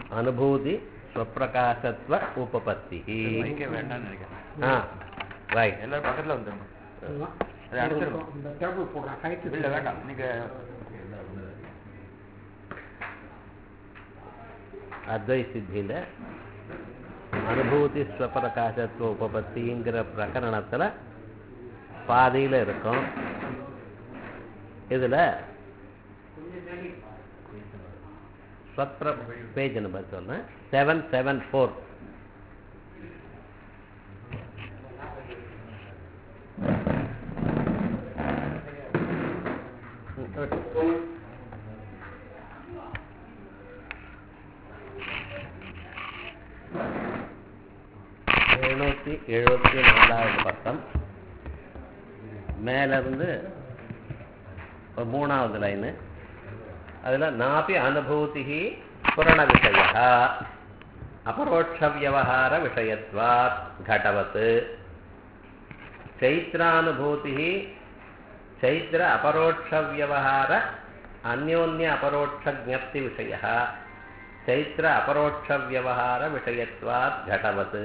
அனுபூதி ஸ்வப்பிரகாசத்வ உபபத்திஹி. வேண்டாம்னு நினைக்கிறேன். ரைட், எல்லாரும் பக்கத்தில் வந்துருங்க. இல்லை வேண்டாம், நீங்கள் அத்வை சித்தியில் அனுபூதி ஸ்வப்பிரகாசத்துவ உபபத்திங்கிற பிரகரணத்தில் பாதியில் இருக்கும். இதில் பேஜ் நம்பர் சொன்னேன் 774. எழுநூற்றி 74வது பக்கம் மேலிருந்து ஒரு 3வது லைனு. அதில் நாபி அனுபூதி புரண விஷய அபரோட்ச வியவஹார விஷயத்வாத் கடவத் சைத்ரானுபூதி சைத்ர அபரோட்ச வியவஹார அந்யோன்ய அபரோட்ச ஞப்தி விஷய சைத்ர அபரோட்ச வியவஹார விஷயத்வாத் கடவத்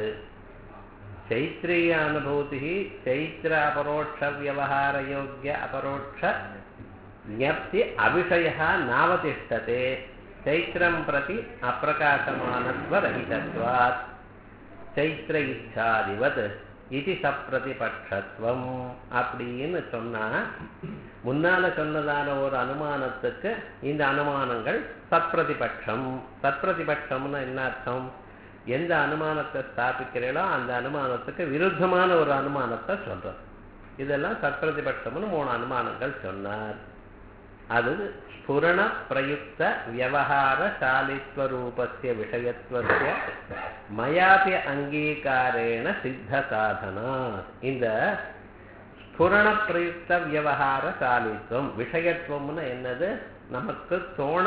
चैत्रीय अनुभूति चैत्र अपरोक्ष व्यवहार योग्य अपरोक्ष ज्ञप्ति अविषयः नावतिष्ठते चैत्रं प्रति अप्रकाशमानत्वरहितत्वात् चैत्र इच्छादिवत् इति सप्रतिपक्षत्वம் அப்படின்னு சொன்னா முன்னால சொன்னதான ஒரு அனுமானத்துக்கு இந்த அனுமானங்கள் சத்பிரதிபட்சம். சத்பிரதிபட்சம்னு என்ன அர்த்தம்? எந்த அனுமானத்தை ஸ்தாபிக்கிறீங்களோ அந்த அனுமானத்துக்கு விருத்தமான ஒரு அனுமானத்தை சொல்றார். இதெல்லாம் சத்பிரதிபட்சம்னு 3 அனுமானங்கள் சொன்னார். அது ஸ்புரண பிரயுக்த வியவஹார சாலித்வரூபஸ்ய விஷயத்வஸ்ய மயாபி அங்கீகாரேண சித்த சாதனா. இந்த ஸ்புரண பிரயுக்த வியவஹார சாலித்வம் விஷயத்துவம்னு என்னது? நமக்கு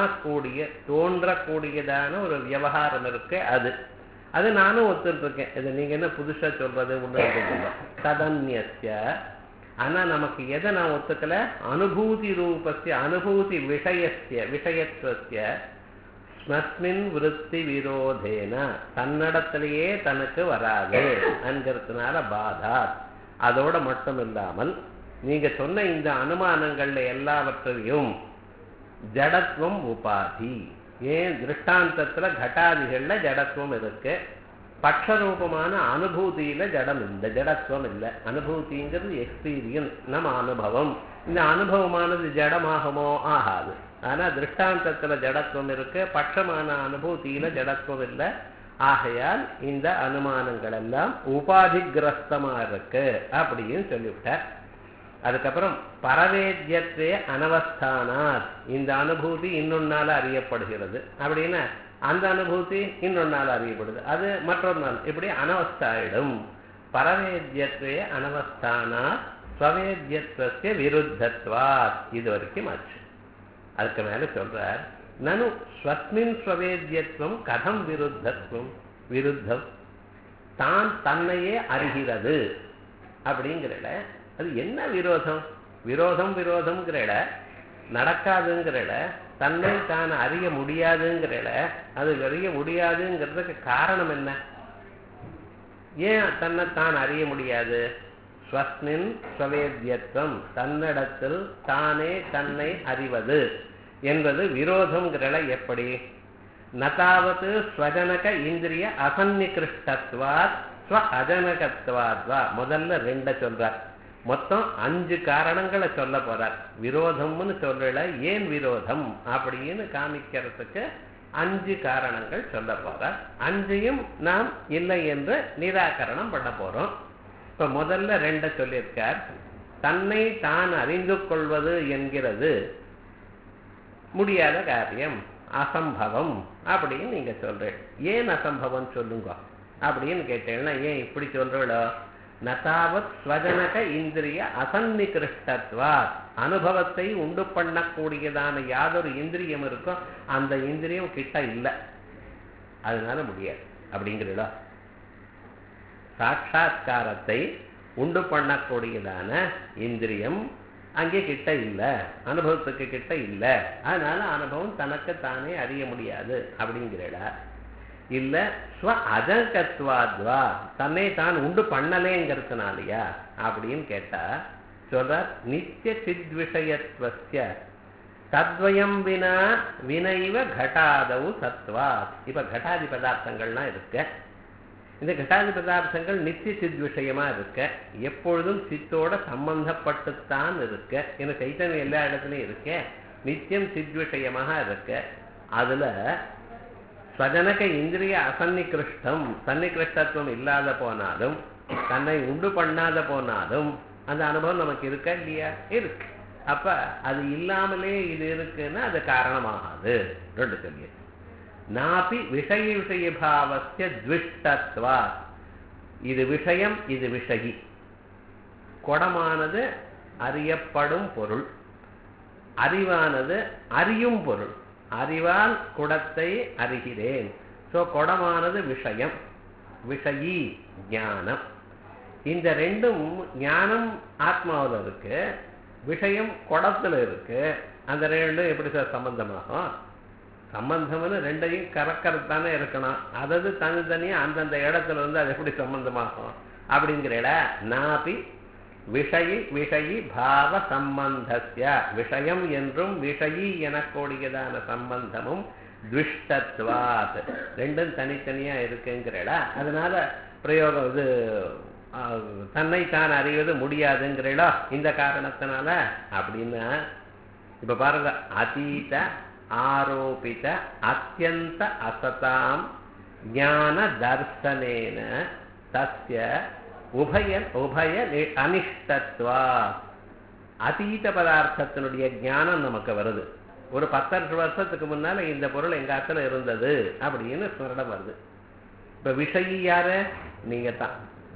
தோன்றக்கூடியதான ஒரு விவகாரம் இருக்கு. அது நானும் ஒத்துருக்கேன். இது நீங்க என்ன புதுசா சொல்றது? ஒன்று ததன்யஸ்ய. ஆனா நமக்கு எதை நான் ஒத்துக்கல? அனுபூதி ரூபஸ்ய அனுபூதி விஷயத்துவஸ்ய ஸ்மஸ்மின் விருத்தி விரோதேன தன்னிடத்திலேயே தனக்கு வராது என்கிறதுனால பாதா. அதோட மட்டும் இல்லாமல் நீங்க சொன்ன இந்த அனுமானங்கள்ல எல்லாவற்றையும் ஜடத்துவம் உபாதி. ஏன் திருஷ்டாந்தத்துல கட்டாதிகள்ல ஜடத்துவம் இருக்கு, பட்சரூபமான அனுபூதியில ஜடம் இல்லை, ஜடத்துவம் இல்லை. அனுபூதிங்கிறது எக்ஸ்பீரியன்ஸ், நம்ம அனுபவம். இந்த அனுபவமானது ஜடமாகுமோ? ஆகாது. ஆனா திருஷ்டாந்தத்துல ஜடத்துவம் இருக்கு, பட்சமான அனுபூதியில ஜடத்துவம் இல்லை. ஆகையால் இந்த அனுமானங்கள் எல்லாம் உபாதிகிரஸ்தமா இருக்கு அப்படின்னு சொல்லிவிட்டார். அதுக்கப்புறம் பரவேத்யத்வே அனவஸ்தானாத், இந்த அனுபூதி இன்னொன்னால அறியப்படுகிறது அப்படின்னா அந்த அனுபூதி இன்னொன்னால அறியப்படுது, அது மற்றொரு நாள், இப்படி அனவஸ்தாயிடும். பரவேத்யத்வே அனவஸ்தானாத் ஸ்வவேத்யத்வஸ்ய விருத்தத்வாத். இது வரைக்கும் ஆச்சு. அதுக்கு மேல சொல்றார், நனு ஸ்வஸ்மின் ஸ்வவேத்யத்வம் கதம் விருத்தத்வம் விருத்தம். தான் தன்னையே அறிகிறது அப்படிங்கிறல அது என்ன விரோதம்? விரோதம்ங்கிறல நடக்காதுங்கிறல, தன்னை தான் அறிய முடியாதுங்கிறல, அது அறிய முடியாதுங்கிறதுக்கு காரணம் என்ன? ஏன் தன்னை தான் அறிய முடியாது? ஸ்வஸ்மின் ஸ்வவேத்யத்வம், தன்னிடத்தில் தானே தன்னை அறிவது என்பது விரோதம்ங்கிறல எப்படி? நதாவது ஸ்வஜனக இந்திரிய அசன்னிகிருஷ்டத்வாத் ஸ்வ அஜனகத்வாத்வா. முதல்ல 2 சொல்றார், மொத்தம் 5 காரணங்களை சொல்ல போறார். விரோதம்னு சொல்லல, ஏன் விரோதம் அப்படின்னு காமிக்கிறதுக்கு 5 காரணங்கள் சொல்ல போறார். 5ஐயும் நாம் இல்லை என்று நிராகரணம் பண்ண போறோம். இப்ப முதல்ல 2 சொல்லியிருக்கார். தன்னை தான் அறிந்து கொள்வது என்கிறது முடியாத காரியம், அசம்பவம் அப்படின்னு நீங்க சொல்றீங்க. ஏன் அசம்பவம் சொல்லுங்க அப்படின்னு கேட்டீங்கன்னா, ஏன் இப்படி சொல்றீங்களோ? நதாவத் ஸ்வஜனக இந்திரிய அசன்னிகிருஷ்டத்வா, அனுபவத்தை உண்டு பண்ணக்கூடியதான யாதொரு இந்திரியம் இருக்கோ அந்த இந்திரியம் கிட்ட இல்லை, அதனால முடியாது அப்படிங்கிறதா. சாட்சா்காரத்தை உண்டு பண்ணக்கூடியதான இந்திரியம் அங்கே கிட்ட இல்லை, அனுபவத்துக்கு கிட்ட இல்லை, அதனால அனுபவம் தனக்கு தானே அறிய முடியாது அப்படிங்கிறடா. இல்ல ஸ்வ அஜங்கத்வாத்வா தன்னை தான் உண்டு பண்ணலேங்கிறதுனாலயா அப்படின்னு கேட்டா சொல்றார் நித்திய சித் விஷயத்வஸ்ய தத்வயம் வினா வினைவ கட்டாதவு சத்வா. இப்ப கட்டாதி பதார்த்தங்கள்லாம் இருக்க, இந்த கட்டாதி பதார்த்தங்கள் நித்திய சித் விஷயமா இருக்க, எப்பொழுதும் சித்தோட சம்பந்தப்பட்டுத்தான் இருக்க. ஏன்னா சைத்தன்யம் எல்லா இடத்துலையும் இருக்க, நித்தியம் சித் விஷயமாக இருக்க. அதுல ஸ்வஜனக இந்திரிய அசன்னிகிருஷ்டம் சன்னிகிருஷ்டத்துவம் இல்லாத போனாலும் தன்னை உண்டு பண்ணாத போனாலும் அந்த அனுபவம் நமக்கு இருக்கா இல்லையா? இருக்கு. அப்ப அது இல்லாமலே இது இருக்குன்னா அது காரணமாகாது. ரெண்டு சொல்லிய நாபி விஷய விஷய பாவஸ்ய த்விஷ்டத்வா. இது விஷயம், இது விஷயி. குடமானது அறியப்படும் பொருள், அறிவானது அறியும் பொருள். அறிவால் குடத்தை அறிகிறேன். ஸோ குடமானது விஷயம், விஷயி ஞானம். இந்த ரெண்டும் ஞானம் ஆத்மாவில் இருக்கு, விஷயம் குடத்துல இருக்கு. அந்த ரெண்டும் எப்படி சார் சம்பந்தமாகும்? சம்பந்தம்னு ரெண்டையும் கறக்கிறது தானே இருக்கணும். அதாவது தனித்தனியா அந்தந்த இடத்துல இருந்து அது எப்படி சம்பந்தமாகும் அப்படிங்கிறட நாபி விஷயி விஷயி பாவ சம்பந்தஸ்ய. விஷயம் என்றும் விஷயி எனக்கூடியதான சம்பந்தமும் த்விஷ்டத்வாத் ரெண்டும் தனித்தனியா இருக்குங்கிறட. அதனால பிரயோகம் இது தன்னை தான் அறிவது முடியாதுங்கிறடா இந்த காரணத்தினால. அப்படின்னா இப்ப பாருங்க, அதீத ஆரோபித அத்தியந்த அசதாம் ஞான தர்சனேன தஸ்ய உபய அனிஷ்டத்வா. அதீத பதார்த்தத்தினுடைய ஞானம் நமக்கு வருது. ஒரு 10 வருஷத்துக்கு முன்னால இந்த பொருள் எங்க ஆத்துல இருந்தது அப்படின்னு ஸ்மரணம் வருது. இப்ப விஷயி யாரு? நீங்க தான்.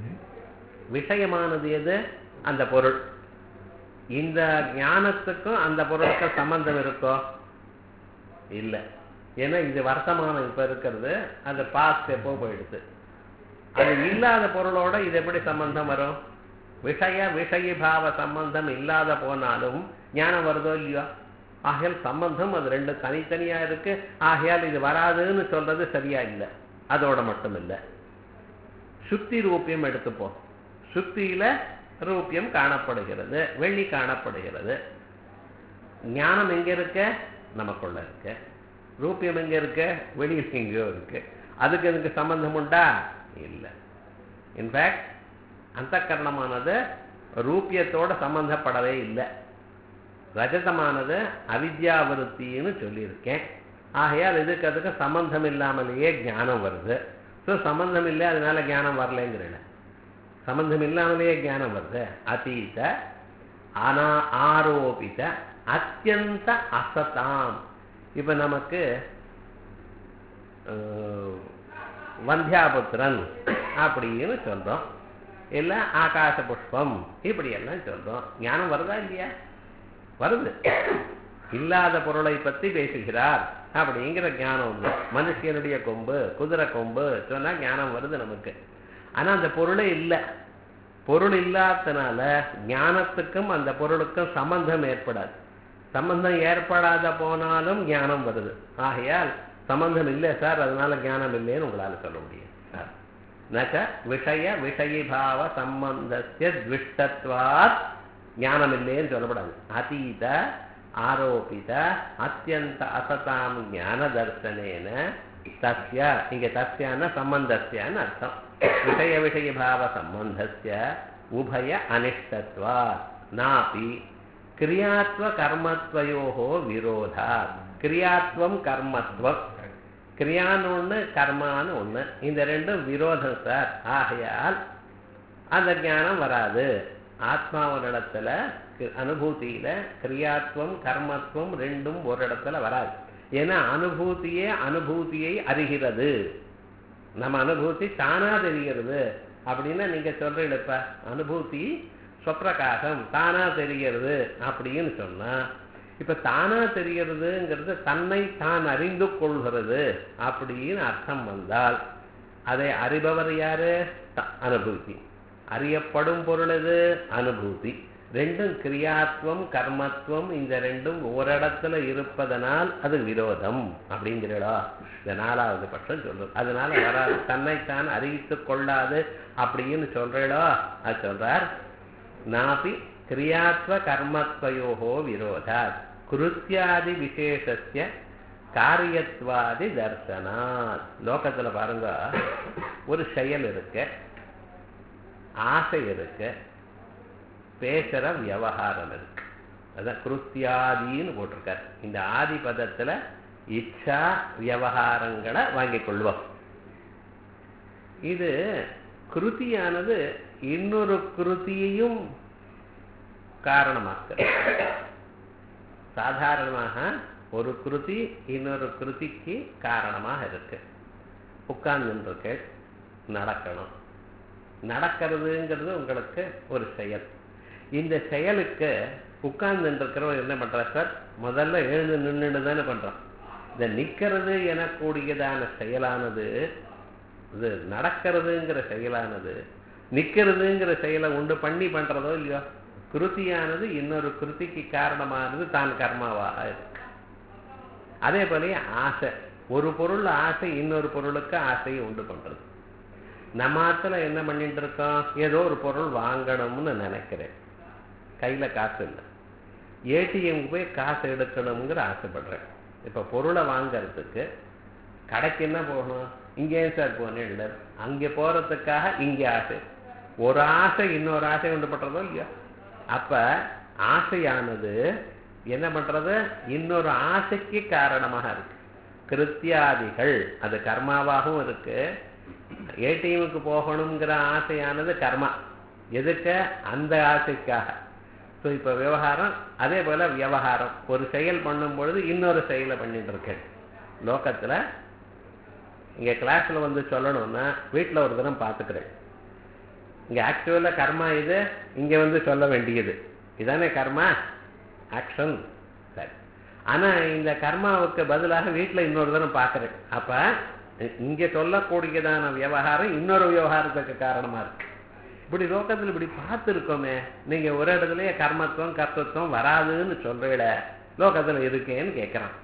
விஷயமானது எது? அந்த பொருள். இந்த ஞானத்துக்கும் அந்த பொருளுக்கும் சம்பந்தம் இருக்கோ? இல்லை. ஏன்னா இது வர்த்தமானம் இப்ப இருக்கிறது, அந்த பாஸ்ட் எப்போ போயிடுது. அது இல்லாத பொருளோட இது எப்படி சம்பந்தம் வரும்? விஷய பாவ சம்பந்தம் இல்லாத போனாலும் ஞானம் வருதோ இல்லையோ? ஆகையால் சம்பந்தம் அது ரெண்டு தனித்தனியா இருக்கு. ஆகையால் இது வராதுன்னு சொல்றது சரியா இல்லை. அதோட மட்டும் இல்லை, சுத்தி ரூபியம் எடுத்துப்போம். சுத்தியில ரூபியம் காணப்படுகிறது, வெள்ளி காணப்படுகிறது. ஞானம் எங்க இருக்க? நமக்குள்ள இருக்க. ரூபியம் எங்க இருக்க? வெளியில் எங்கேயோ இருக்கு. அதுக்கு எனக்கு சம்பந்தம் உண்டா? இல்லை. இன்ஃபேக்ட் அந்த கரணமானது ரூபியத்தோட சம்பந்தப்படவே இல்லை. ரஜதமானது அவித்யாவிருத்தின்னு சொல்லியிருக்கேன். ஆகையால் இதுக்கு அதுக்கு சம்பந்தம் இல்லாமலேயே ஞானம் வருது. ஸோ சம்பந்தம் இல்லை, அதனால ஞானம் வரலைங்கிறேன். சம்பந்தம் இல்லாமலேயே ஞானம் வருது. அதீத ஆரோபித அத்தியந்த அசதாம். இப்ப நமக்கு வந்தியாபுத்திரன் அப்படின்னு சொல்றோம், இல்ல ஆகாச புஷ்பம் இப்படி எல்லாம் சொல்றோம். ஞானம் வருதா இல்லையா? வருது. இல்லாத பொருளை பத்தி பேசுகிறார் அப்படிங்கிற ஞானம் உண்டு. மனுஷனுடைய கொம்பு, குதிரை கொம்பு சொன்னா ஞானம் வருது நமக்கு. ஆனா அந்த பொருளே இல்லை. பொருள் இல்லாதனால ஞானத்துக்கும் அந்த பொருளுக்கும் சம்பந்தம் ஏற்படாது. சம்பந்தம் ஏற்படாத போனாலும் ஞானம் வருது. ஆகையால் சம்பந்தம் இல்லை சார், அதனால ஞானம் இல்லைன்னு உங்களால சொல்ல முடியும். நக விஷய விஷயபாவ சம்பந்தஸ்ய த்விஷ்டத்வாத் ஞானம் இல்லைன்னு சொல்லப்படாது. அதீத ஆரோபித அத்தியந்த அசதாம் ஞான தர்சனேன தஸ்ய. இங்க தஸ்யான சம்பந்தஸ்யான்னு அர்த்தம். விஷய விஷயபாவ சம்பந்தஸ்ய உபய அனிஷ்டத்வாத் நாபி கிரியாத்வ கர்மத்வயோஹோ விரோதா. கிரியாத்வம் கர்மத்வம், கிரியான்னு ஒண்ணு கர்மான்னு ஒண்ணு, இந்த ரெண்டும் விரோதம் சார். ஆகையால் அந்த ஞானம் வராது. ஆத்மாவனிடத்துல அனுபூதியில கிரியாத்வம் கர்மத்துவம் ரெண்டும் ஒரு இடத்துல வராது. ஏன்னா அனுபூதியே அனுபூதியை அறிகிறது. நம்ம அனுபூதி தானா தெரிகிறது அப்படின்னா நீங்க சொல்றீங்கப்ப அனுபூதி ஸ்வப்பிரகாசம் தானா தெரிகிறது அப்படின்னு சொன்னா, இப்ப தானா தெரிகிறதுங்கிறது தன்னை தான் அறிந்து கொள்கிறது அப்படின்னு அர்த்தம் வந்தால் அதை அறிபவர் யாரு? அனுபூதி. அறியப்படும் பொருள் எது? அனுபூதி. ரெண்டும் கிரியாத்வம் கர்மத்துவம் இந்த ரெண்டும் ஓரிடத்துல இருப்பதனால் அது விரோதம் அப்படிங்கிறடா இந்த 4வது பட்சம் சொல்றது. அதனால வராது, தன்னைத்தான் அறிவித்து கொள்ளாது அப்படின்னு சொல்றடா. அது சொல்றார், நாபி கிரியாத்வ கர்மத்வயோகோ விரோதா கிருத்தியாதி விசேஷஸ்ய காரியத்வாதி தர்சனாத். லோகத்துல பாருங்க, ஒரு செயல் இருக்கு, ஆசை இருக்கு, பேசுற விவகாரம் இருக்கு. அதான் கிருத்தியாதின்னு போட்டிருக்காரு. இந்த ஆதி பதத்துல இச்சா விவகாரங்களை வாங்கிக் கொள்வோம். இது கிருத்தியானது இன்னொரு கிருத்தியையும் காரணமாக்க. சாதாரணமாக ஒரு கிருதி இன்னொரு கிருதிக்கு காரணமாக இருக்கு. உட்கார்ந்துருக்கு, நடக்கணும். நடக்கிறதுங்கிறது உங்களுக்கு ஒரு செயல். இந்த செயலுக்கு உட்கார்ந்துருக்கிறவர் என்ன பண்றார் சார்? முதல்ல எழுந்து நின்றுட்டு தானே பண்றான். இந்த நிற்கிறது எனக்கூடியதான செயலானது, இது நடக்கிறதுங்கிற செயலானது நிற்கிறதுங்கிற செயலை உண்டு பண்ணி பண்றதோ இல்லையோ, கிருத்தியானது இன்னொரு கிருத்திக்கு காரணமானது தான் கர்மாவாக இருக்கு. அதே போல ஆசை, ஒரு பொருள் ஆசை இன்னொரு பொருளுக்கு ஆசையை உண்டு பண்றது. நம்மாத்துல என்ன பண்ணிட்டு இருக்கோம்? ஏதோ ஒரு பொருள் வாங்கணும்னு நினைக்கிறேன், கையில காசு இல்லை, ஏடிஎம் போய் காசு எடுக்கணுங்கிற ஆசைப்படுறேன். இப்ப பொருளை வாங்கறதுக்கு கடைக்கு என்ன போகணும்? இங்கே சார் போனேன் இல்லை, அங்கே போறதுக்காக இங்கே ஆசை. ஒரு ஆசை இன்னொரு ஆசை உண்டு பண்றதோ இல்லையா? அப்ப ஆசையானது என்ன பண்றது? இன்னொரு ஆசைக்கு காரணமாக இருக்கு. கிருத்தியாதிகள் அது கர்மாவாகவும் இருக்கு. ஏடிஎம்க்கு போகணுங்கிற ஆசையானது கர்மா, எதுக்கு? அந்த ஆசைக்காக. ஸோ இப்போ விவகாரம் அதே போல விவகாரம், ஒரு செயல் பண்ணும் பொழுது இன்னொரு செயலை பண்ணிட்டு இருக்கேன். லோகத்துல இங்க கிளாஸ்ல வந்து சொல்லணும்னா வீட்டில் ஒரு தினம் பார்த்துக்கிறேன். இங்க ஆக்சுவலா கர்மா இது, இங்க வந்து சொல்ல வேண்டியது இதானே கர்மா ஆக்ஷன். சரி, ஆனா இந்த கர்மாவுக்கு பதிலாக வீட்டில் இன்னொரு தினம் பார்க்கிறேன். அப்ப இங்க சொல்லக்கூடியதான விவகாரம் இன்னொரு விவகாரத்துக்கு காரணமா இருக்கு. இப்படி லோகத்துல இப்படி பார்த்துருக்கோமே. நீங்க ஒரு இடத்துலயே கர்மத்துவம் கர்த்தத்துவம் வராதுன்னு சொல்றீட, லோகத்துல இருக்கேன்னு கேட்கிறான்.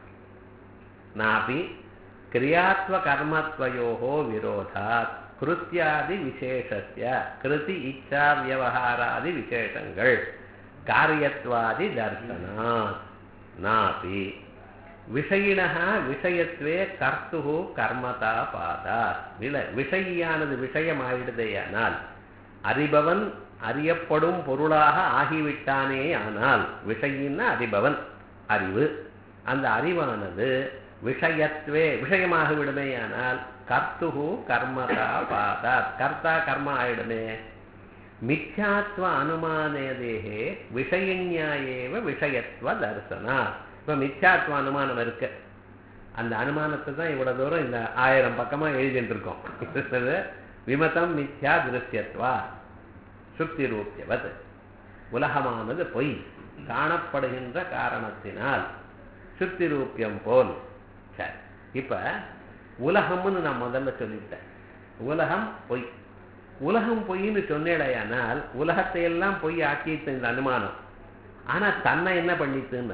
நாபி கிரியாத்வ கர்மத்வயோகோ விரோதாத் கிருத்தியாதி விசேஷஸ்ய கிருதி இச்சா வியவஹாராதி விசேஷங்கள் காரியத்வாதி தர்சனாத் நாபி விஷயினஹ விஷயத்வே கர்த்துஹு கர்மதா பாதாத். விஷயியானது விஷயமாயிடுதேயானால், அறிபவன் அறியப்படும் பொருளாக ஆகிவிட்டானே. ஆனால் விஷயின்னா அறிபவன், அறிவு, அந்த அறிவானது விஷயத்வே விஷயமாக விடுமேயானால் கர்த்துஹு கர்மதா பாதாத், கர்த்தா கர்மா ஆயிடுமே. மித்யாத்வ அனுமானேதேஹே விஷயஞாயேவ விஷயத்வ தர்சனா. இப்ப மித்யாத்வ அனுமானம் இருக்கு, அந்த அனுமானத்தை தான் இவ்வளவு தூரம் இந்த 1000 பக்கமா எழுதிட்டு இருக்கோம். விமதம் மித்யா திருஷ்யத்வா சுக்தி ரூபியவத். உலகமானது பொய், காணப்படுகின்ற காரணத்தினால் சுக்தி ரூபியம் போல். சரி, இப்ப உலகம்னு நான் முதல்ல சொல்லிட்டேன். உலகம் பொய். உலகம் பொய்ன்னு சொன்னேடையானால் உலகத்தை எல்லாம் பொய் ஆக்கிட்டு இந்த அனுமானம். ஆனா தன்னை என்ன பண்ணிட்டுன்னு,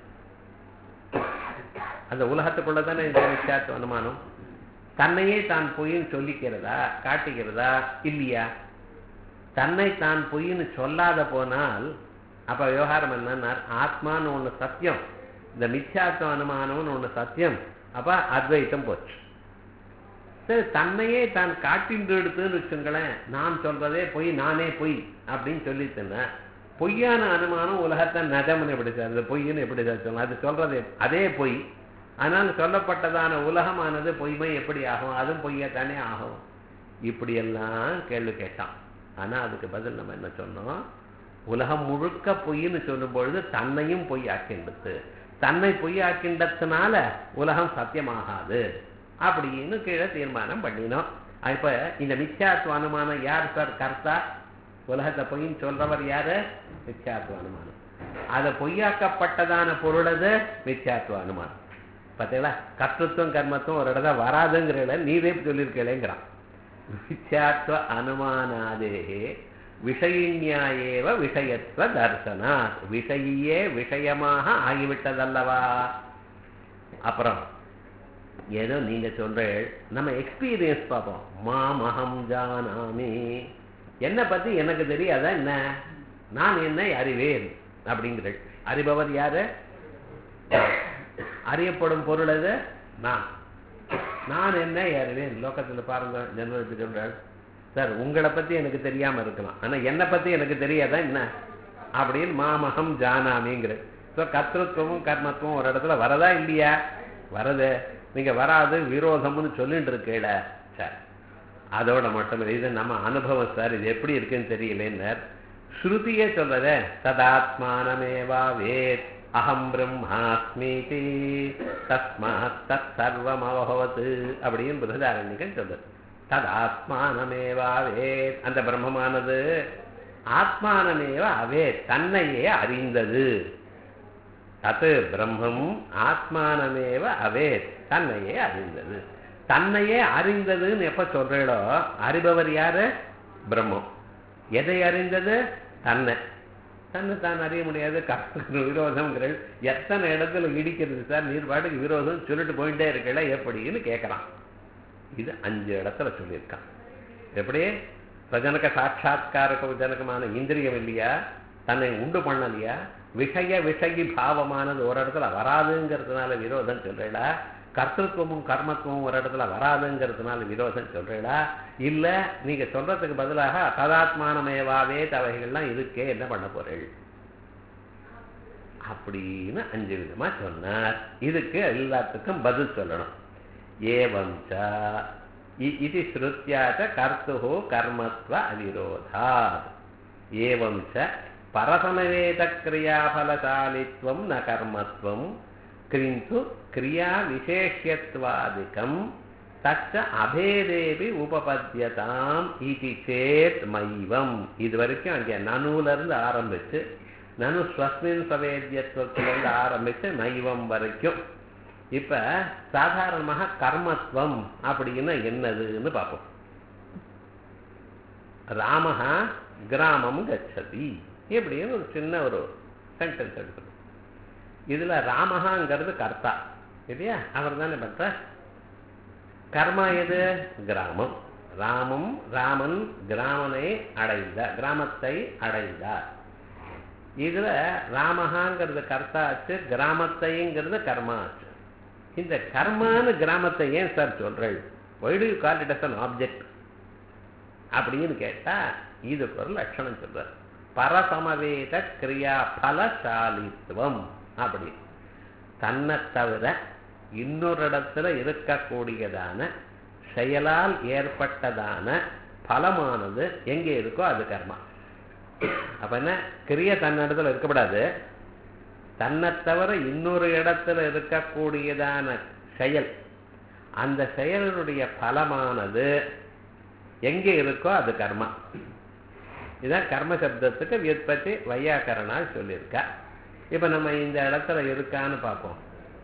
அந்த உலகத்துக்குள்ளதானே இந்த மித்யாத்வ அனுமானம். தன்னையே தான் பொய்ன்னு சொல்லிக்கிறதா, காட்டிக்கிறதா இல்லையா? தன்னை தான் பொய்ன்னு சொல்லாத போனால் அப்ப விவகாரம் என்னன்னா, ஆத்மான்னு ஒண்ணு சத்தியம், இந்த மித்யாத்வ அனுமானம்னு ஒண்ணு சத்தியம். அப்ப அத்வைத்தம் போச்சு. சரி, தன்னையே தான் காட்டின்று எடுத்துன்னு வச்சுங்களேன், நான் சொல்றதே பொய், நானே பொய் அப்படின்னு சொல்லிட்டேன்னா பொய்யான அனுமானம் உலகத்தை நஜம்னு எப்படி சார், அது பொய்ன்னு எப்படி சார் சொல்லணும்? அது சொல்றது அதே பொய். ஆனால் சொல்லப்பட்டதான உலகமானது பொய்மை எப்படி ஆகும்? அதுவும் பொய்யத்தானே ஆகும். இப்படியெல்லாம் கேள்வி கேட்டான். ஆனா அதுக்கு பதில் நம்ம என்ன சொன்னோம்? உலகம் முழுக்க பொய்ன்னு சொல்லும் பொழுது தன்னையும் பொய் ஆக்கின்றது, தன்னை பொய் ஆக்கின்றதுனால உலகம் சத்தியமாகாது அப்படின்னு கீழே தீர்மானம் பண்ணினோம். இப்ப இந்த மித்யாத்வ அனுமானம் யார் சார் கர்த்தா? உலகத்தை பொய்ன்னு சொல்றவர் யாரு? மித்யாத்வ அனுமானம். அதை பொய்யாக்கப்பட்டதான பொருளது மித்யாத்வ அனுமானம். பார்த்தீங்களா? கர்த்தத்துவம் கர்மத்துவம் ஒரு இடத்துல வராதுங்கிற நீரே சொல்லியிருக்கேங்கிறான். மித்யாத்வ அனுமானாதேகே விஷயின்யாயேவ விஷயத்துவ தர்சனாத், விஷயியே விஷயமாக ஆகிவிட்டதல்லவா. அப்புறம் ஏதோ நீங்க சொல்ற நம்ம எக்ஸ்பீரியன்ஸ் பார்ப்போம். மாமகம் ஜானாமி, என்னை பத்தி எனக்கு தெரியாதா என்ன, நான் என்னை அறிவேன் அப்படிங்கிற. அறிபவர் யாரு? அறியப்படும் பொருள் அது நான். நான் என்னை அறிவேன். லோகத்தில் பாருங்க, ஜெனரல் சொல்றாள், சார் உங்களை பத்தி எனக்கு தெரியாம இருக்கலாம், ஆனா என்னை பத்தி எனக்கு தெரியாதா என்ன அப்படின்னு மாமகம் ஜானாமிங்கிற. ஸோ கர்த்தத்துவமும் கர்மத்துவம் ஒரு இடத்துல வரதா இல்லையா? வரது. நீங்க வராது விரோதம்னு சொல்லிட்டு இருக்கேல சார், அதோட மட்டும் இல்லை, இது நம்ம அனுபவம் சார், இது எப்படி இருக்குன்னு தெரியலேன்னு ஸ்ருதியே சொல்றதே. ததாத்மானமேவா வேத் அகம் பிரம்மாஸ்மீதி தஸ்மாத் தத் சர்வம் அவபவத் அப்படின்னு பிருஹதாரண்யகன் சொல்றது. ததாத்மானமேவா வேத், அந்த பிரம்மமானது ஆத்மானமேவ அவேத், தன்னையே அறிந்தது. தத் பிரம்மம் ஆத்மானமேவ அவேத், தன்னையே அறிந்தது. தன்னையே அறிந்ததுன்னு எப்ப சொல்றீங்களோ, அறிபவர் யாரு? பிரம்மம். எதை அறிந்தது? தன்னை. தன்னை தான் அறிய முடியாது. கர்த்தருக்கு விரோதம்ங்கிற எத்தனை இடத்துல இடிக்கிறது சார், நீர் பாட்டுக்கு விரோதம் சொல்லிட்டு போயிட்டே இருக்கல எப்படின்னு கேட்கறான். இது 5 இடத்துல சொல்லியிருக்கான். எப்படி? பிரஜனக சாட்சா்காரக ஜனகமான இந்திரியம் இல்லையா, தன்னை உண்டு பண்ணலையா, விஷயி பாவமானது ஒரு இடத்துல வராதுங்கிறதுனால விரோதம் சொல்றா, கர்த்தத்துவமும் கர்மத்துவமும் ஒரு இடத்துல வராதுங்கிறதுனால விரோதம் சொல்றா, இல்ல நீங்க சொல்றதுக்கு பதிலாக ததாத்மானமேவாவே தவைகள்லாம் இருக்கே, என்ன பண்ண போறீள் அப்படின்னு 5 விதமா சொன்னார். இதுக்கு எல்லாத்துக்கும் பதில் சொல்லணும். ஏவஞ்ச இது ஸ்ருத்யாச்ச கர்த்துஹு கர்மத்வ அவிரோதாத். ஏவஞ்ச பரசமவேத கிரியாபலசாலித்வம் ந கர்மத்வம் கிந்து கிரியா விசேஷ்யத்வாதிகம் தச்ச அபேதேபி உபபத்யதாம் இதி சேத் மைவம். இது வரைக்கும் அங்கே நனுல இருந்து ஆரம்பிச்சு, நனு ஸ்வஸ்மின் சவேத்யத்துவத்திலிருந்து ஆரம்பிச்சு மைவம் வரைக்கும். இப்ப சாதாரணமாக கர்மத்துவம் அப்படின்னா என்னதுன்னு பார்ப்போம். ராமஹா கிராமம் கச்சதி எப்படின்னு ஒரு சின்ன ஒரு சென்டென்ஸ் எடுக்கணும். இதுல ராமஹாங்கிறது கர்த்தா இல்லையா, அவர் தானே பண்ற. கர்மா எது? கிராமம். ராமன் கிராமனை அடைந்தார், கிராமத்தை அடைந்தார். இதுல ராமஹாங்கிறது கர்த்தா ஆச்சு, கிராமத்தைங்கிறது கர்மா ஆச்சு. இந்த கர்மான்னு கிராமத்தை ஏன் சார் சொல்றேன், why do you call it as an object அப்படின்னு கேட்டா இதுக்கு ஒரு லட்சணம் சொல்றார். பரசமவேத கிரியா பலசாலித்துவம். அப்படி தன்னை தவிர இன்னொரு இடத்துல இருக்கக்கூடியதான செயலால் ஏற்பட்டதான பலமானது எங்கே இருக்கோ அது கர்மா. அப்ப என்ன, கிரியை தன்னிடத்துல இருக்கப்படாது, தன்னை தவிர இன்னொரு இடத்துல இருக்கக்கூடியதான செயல், அந்த செயலினுடைய பலமானது எங்கே இருக்கோ அது கர்மா. இதான் கர்ம சப்தத்துக்கு வியுற்பத்தி வையாக்கரனால் சொல்லியிருக்கா. இப்ப நம்ம இந்த இடத்துல இருக்கான்னு பார்ப்போம்.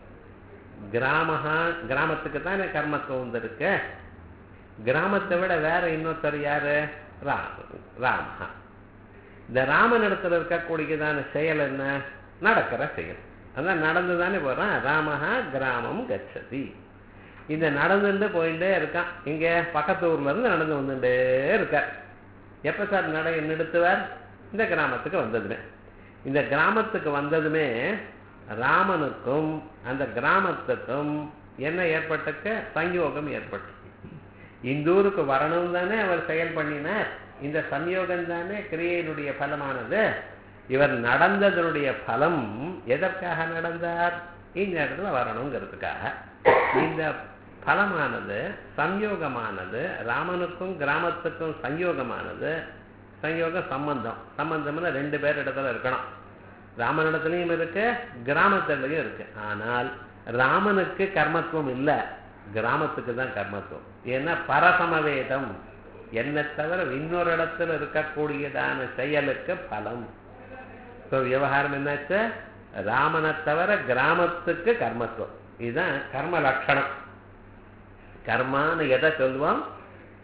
கிராமத்துக்கு தானே கர்மத்துவம் இருக்கு. கிராமத்தை விட வேற இன்னொருத்தர் யாரு? ராமஹா. இந்த ராமன் இடத்துல இருக்கக்கூடியதான செயல் என்ன? நடக்கிற செயல். அதான் நடந்துதானே போறான். ராமஹா கிராமம் கச்சதி. இந்த நடந்துட்டு போயிட்டே இருக்கான். இங்க பக்கத்து ஊர்ல இருந்து நடந்து வந்துட்டே இருக்கார். எப்ப சார் நிறுத்துவார்? இந்த கிராமத்துக்கு வந்ததுமே. இந்த கிராமத்துக்கு வந்ததுமே ராமனுக்கும் அந்த கிராமத்துக்கும் என்ன ஏற்பட்டுக்க? சம்யோகம் ஏற்பட்டு. இந்த ஊருக்கு வரணும் தானே அவர் செயல் பண்ணினார். இந்த சம்யோகம் தானே கிரியையினுடைய பலமானது. இவர் நடந்ததனுடைய பலம் எதற்காக நடந்தார்? இந்த இடத்துல வரணுங்கிறதுக்காக. இந்த பலமானது சம்யோகமானது, ராமனுக்கும் கிராமத்துக்கும் சம்யோகமானது. சம்யோக சம்பந்தம்னு 2 பேர் இடத்துல இருக்கணும். ராமனிடத்துலையும் இருக்கு, கிராமத்திலையும் இருக்கு. ஆனால் ராமனுக்கு கர்மத்துவம் இல்லை, கிராமத்துக்கு தான் கர்மத்துவம். ஏன்னா பரசமவேதம், என்னை தவிர இன்னொரு இடத்துல இருக்கக்கூடியதான செயலுக்கு பலம். விவகாரம் என்னாச்சு? ராமனை தவிர கிராமத்துக்கு கர்மத்துவம். இதுதான் கர்ம லட்சணம். கர்மான்னு எதை சொல்லுவோம்?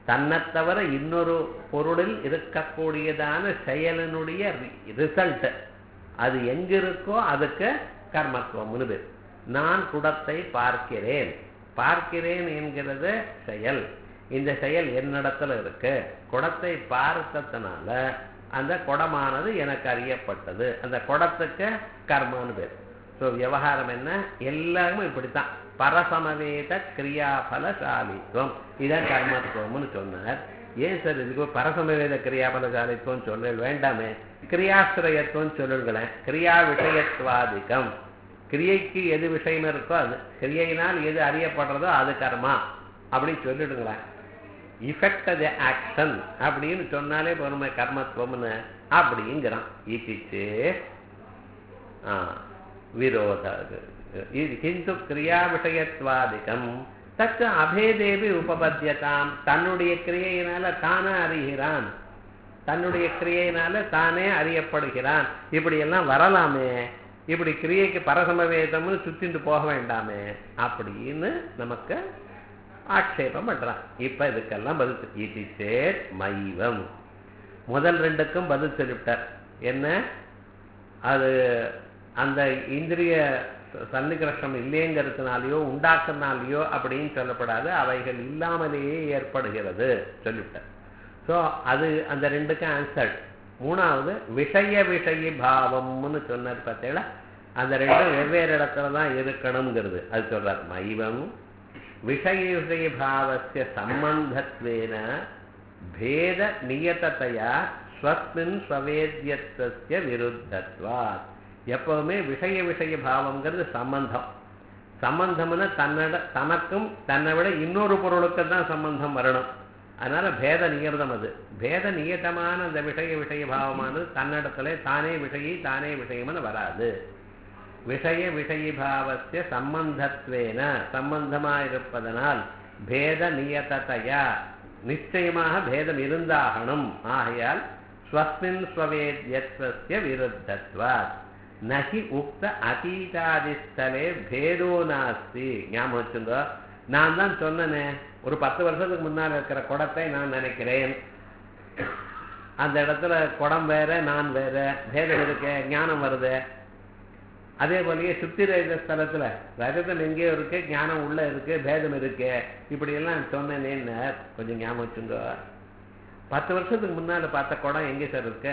தன்னை தவிர இன்னொரு பொருளில் இருக்கக்கூடியதான செயலினுடைய ரிசல்ட் அது எங்க இருக்கோ அதுக்கு கர்மத்துவம்னு பேர். நான் குடத்தை பார்க்கிறேன், பார்க்கிறேன் என்கிறது செயல். இந்த செயல் என்னிடத்துல இருக்கு. குடத்தை பார்த்ததுனால அந்த குடமானது எனக்கு அறியப்பட்டது. அந்த குடத்துக்கு கர்மான்னு பேர். ஸோ விவகாரம் என்ன, எல்லாருமே இப்படித்தான். பரசமவேத கிரியாபலசாலித்துவம், இதான் கர்மத்துவம்னு சொன்னார். ஏன் சார் இதுக்கு பரசமவேத கிரியாபலசாலித்துவம் சொல்ல வேண்டாமே, கிரியாசிரயத்துவம் சொல்லுங்களேன். கிரியா விஷயத்துவாதிகம், கிரியைக்கு எது விஷயம் இருக்கோ அது, கிரியையினால் எது அறியப்படுறதோ அது கர்மா அப்படின்னு சொல்லிடுங்களேன். இஃபெக்ட் த ஆக்ஷன் அப்படின்னு சொன்னாலே பொறுமை கர்மத்துவம்னு அப்படிங்கிறான். ஈச்சிச்சு விரோத கிந்து கிரியா விஷயத்வாதிகம் தக்க அபேதேபி உபபத்தியதாம். தன்னுடைய கிரியையினால தானே அறிகிறான், தன்னுடைய கிரியையினால தானே அறியப்படுகிறான். இப்படி எல்லாம் வரலாமே, இப்படி கிரியைக்கு பரசமவேதம்னு சுத்திட்டு போக வேண்டாமே அப்படின்னு நமக்கு ஆட்சேபம் பண்றான். இப்ப இதுக்கெல்லாம் பதில் இது சேர் மைவம். முதல் ரெண்டுக்கும் பதில் சொல்லிவிட்டார். என்ன, அது அந்த இந்திரிய சன்னிகிரஷ்டம் இல்லைங்கிறதுனாலையோ உண்டாக்குனாலையோ அப்படின்னு சொல்லப்படாது, அவைகள் இல்லாமலேயே ஏற்படுகிறது சொல்லிவிட்டார். ஸோ அது அந்த ரெண்டுக்கும் ஆன்சர். மூணாவது விஷய விஷய பாவம்னு சொன்னார் பார்த்தீங்களா, அந்த ரெண்டும் வெவ்வேறு இடத்துல தான் இருக்கணுங்கிறது அது சொல்றார். மைவம் விஷய விஷய பாவஸ்ய சம்பந்தத்வேன பேத நியதத்தையா ஸ்வஸ்மின் ஸ்வவேத்யத்வஸ்ய விருத்தத்வாத். எப்பவுமே விஷய விஷய பாவம்ங்கிறது சம்பந்தம். சம்பந்தம்னா தனக்கும் தன்னை விட இன்னொரு பொருளுக்கு தான் சம்பந்தம் வரணும். அதனால பேத நியதம். அது பேத நியதமான அந்த விஷய விஷய பாவமானது தன்னிடத்துல தானே விஷயி தானே விஷயம்னு வராது. விஷய விஷய பாவஸ்ய சம்பந்தத்வேன, சம்பந்தமாயிருப்பதனால் பேத நியதத்தையா நிச்சயமாக பேதம் இருந்தாகணும். ஆகையால் ஸ்வஸ்மின் ஸ்வவேத்யத்வஸ்ய விருத்தத்வாத் நகி உக்த அதீதாதிஸ்தலே பேதோ நாஸ்தி. ஞாபகம் வச்சுங்க, நான் தான் சொன்னேனே ஒரு 10 வருஷத்துக்கு முன்னால் இருக்கிற குடத்தை நான் நினைக்கிறேன், அந்த இடத்துல குடம் வேற நான் வேற, பேதம் இருக்கு, ஞானம் வருது. அதே போலயே சுத்தி ரஜ ஸ்தலத்துல ரஜதம் எங்கேயோ இருக்கு, ஞானம் உள்ள இருக்கு, பேதம் இருக்கு, இப்படி எல்லாம் சொன்னேன்னு கொஞ்சம் ஞாபகம் வச்சுங்க. 10 வருஷத்துக்கு முன்னால பார்த்த குடம் எங்கே சார் இருக்கு?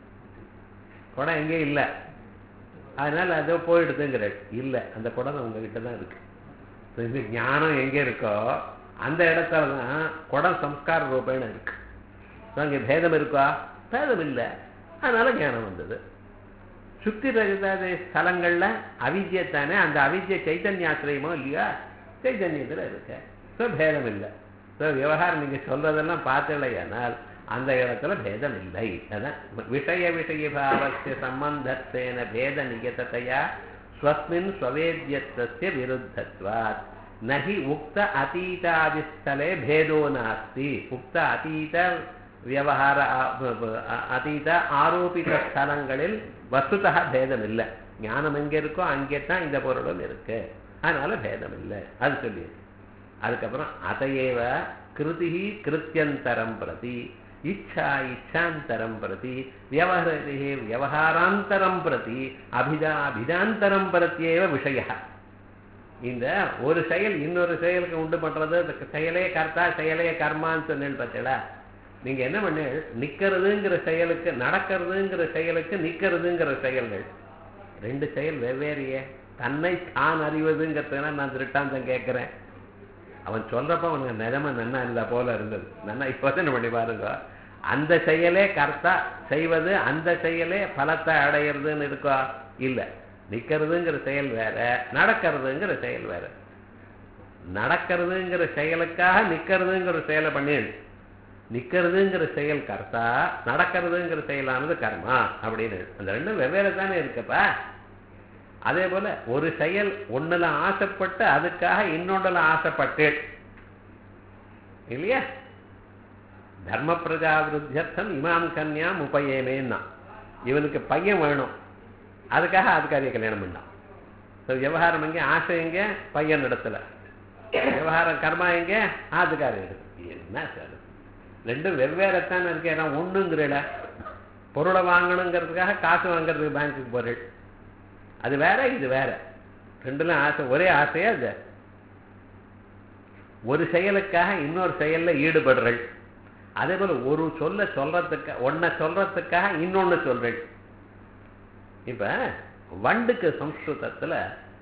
குடம் எங்கேயும் இல்லை, அதனால அதோ போயிடுதுங்கிற இல்லை, அந்த குடம் உங்ககிட்ட தான் இருக்கு. இந்த ஞானம் எங்கே இருக்கோ அந்த இடத்துல தான் குடம் சம்ஸ்கார ரூபேண இருக்கு. அங்கே பேதம் இருக்கா? பேதம் இல்லை, அதனால ஞானம் வந்தது. சுத்தி ரஜதாத ஸ்தலங்கள்ல அவித்யத்தானே, அந்த அவித்ய சைத்தன்யாசிரியமோ இல்லையா, சைத்தன்யத்தில் இருக்கு. ஸோ பேதம் இல்லை. ஸோ விவகாரம் நீங்க சொல்றதெல்லாம் பார்த்தலையானால் அந்த இடத்துல பேதம் இல்லை. அதான் விஷய விஷய பாவஸ்ய சம்பந்தத்தேன பேத நியதத்தையா ஸ்வஸ்மின் ஸ்வவேத்யத்வஸ்ய விருத்தத்வாத் நஹி உக்த அதீதாதிஸ்தலே பேதோ நாஸ்தி. உக்த அதீத வியவகார அதீத ஆரோபித ஸ்தலங்களில் வஸ்துதா பேதம் இல்லை. ஞானம் எங்கே இருக்கோ அங்கே தான் இந்த பொருளும் இருக்கு, அதனால பேதம் இல்லை அது சொல்லி. அதுக்கப்புறம் அதையேவ கிருதி கிருத்தியந்தரம் பிரதி இச்சா இச்சாந்தரம் பிரதி வியவஹரி வியவஹாராந்தரம் பிரதி அபிதா அபிதாந்தரம் பிரத்யேவ விஷய. இந்த ஒரு செயல் இன்னொரு செயலுக்கு உண்டு பண்றது, செயலே கர்த்தா செயலே கர்மான்னு சொன்னேன்னு பார்த்தீங்களா. நீங்க என்ன பண்ண, நிக்கிறதுங்கிற செயலுக்கு நடக்கிறதுங்கிற செயலுக்கு நிக்கிறதுங்கிற செயல்கள் ரெண்டு செயல் வெவ்வேறையே. தன்னை தான் அறிவதுங்கிறதுனா நான் திருட்டாந்தம் கேட்கிறேன், அவன் சொல்றப்ப அவனுக்கு நிஜமா நன்னா இல்லை போல இருந்தது. நன்னா இப்போதான் என்ன பண்ணி பாருங்க, அந்த செயலே கர்த்தா செய்வது, அந்த செயலே பலத்தை அடையிறதுன்னு இருக்கா? இல்லை. நிக்கிறதுங்கிற செயல் வேற, நடக்கிறதுங்கிற செயல் வேற. நடக்கிறதுங்கிற செயலுக்காக நிக்கிறதுங்கிற செயலை பண்ணி, நிக்கிறதுங்கிற செயல் கர்த்தா, நடக்கிறதுங்கிற செயலானது கர்மா அப்படின்னு. அந்த ரெண்டும் வெவ்வேறு தானே இருக்கப்பா. அதே போல ஒரு செயல் ஒண்ணுல ஆசைப்பட்டு அதுக்காக இன்னொன்றுல ஆசைப்பட்டு இல்லையா. தர்ம பிரஜாவிருத்தியர்த்தம் இமாம் கன்யாம் உபயேமேன்னா, இவனுக்கு பையன் வேணும், அதுக்காக அதுக்காரிய கல்யாணம் பண்ணான். விவகாரம் எங்கே, ஆசை எங்கே, பையன் இடத்துல. விவகாரம் கர்மா எங்கே, அதுக்கார இடத்துல. என்ன சார் ரெண்டும் வெவ்வேறத்தானே இருக்கு. ஏன்னா ஒண்ணுங்கிறல பொருளை வாங்கணுங்கிறதுக்காக காசு வாங்குறதுக்கு பேங்க்குக்கு போறேன், அது வேற இது வேற. ரெண்டுல ஆசை, ஒரே ஆசையா அது. ஒரு செயலுக்காக இன்னொரு செயல்ல ஈடுபடுறள். அதே போல ஒரு ஒன்ன சொல்றதுக்காக இன்னொன்னு சொல்றள். இப்ப வண்டுக்கு சம்ஸ்கிருதத்துல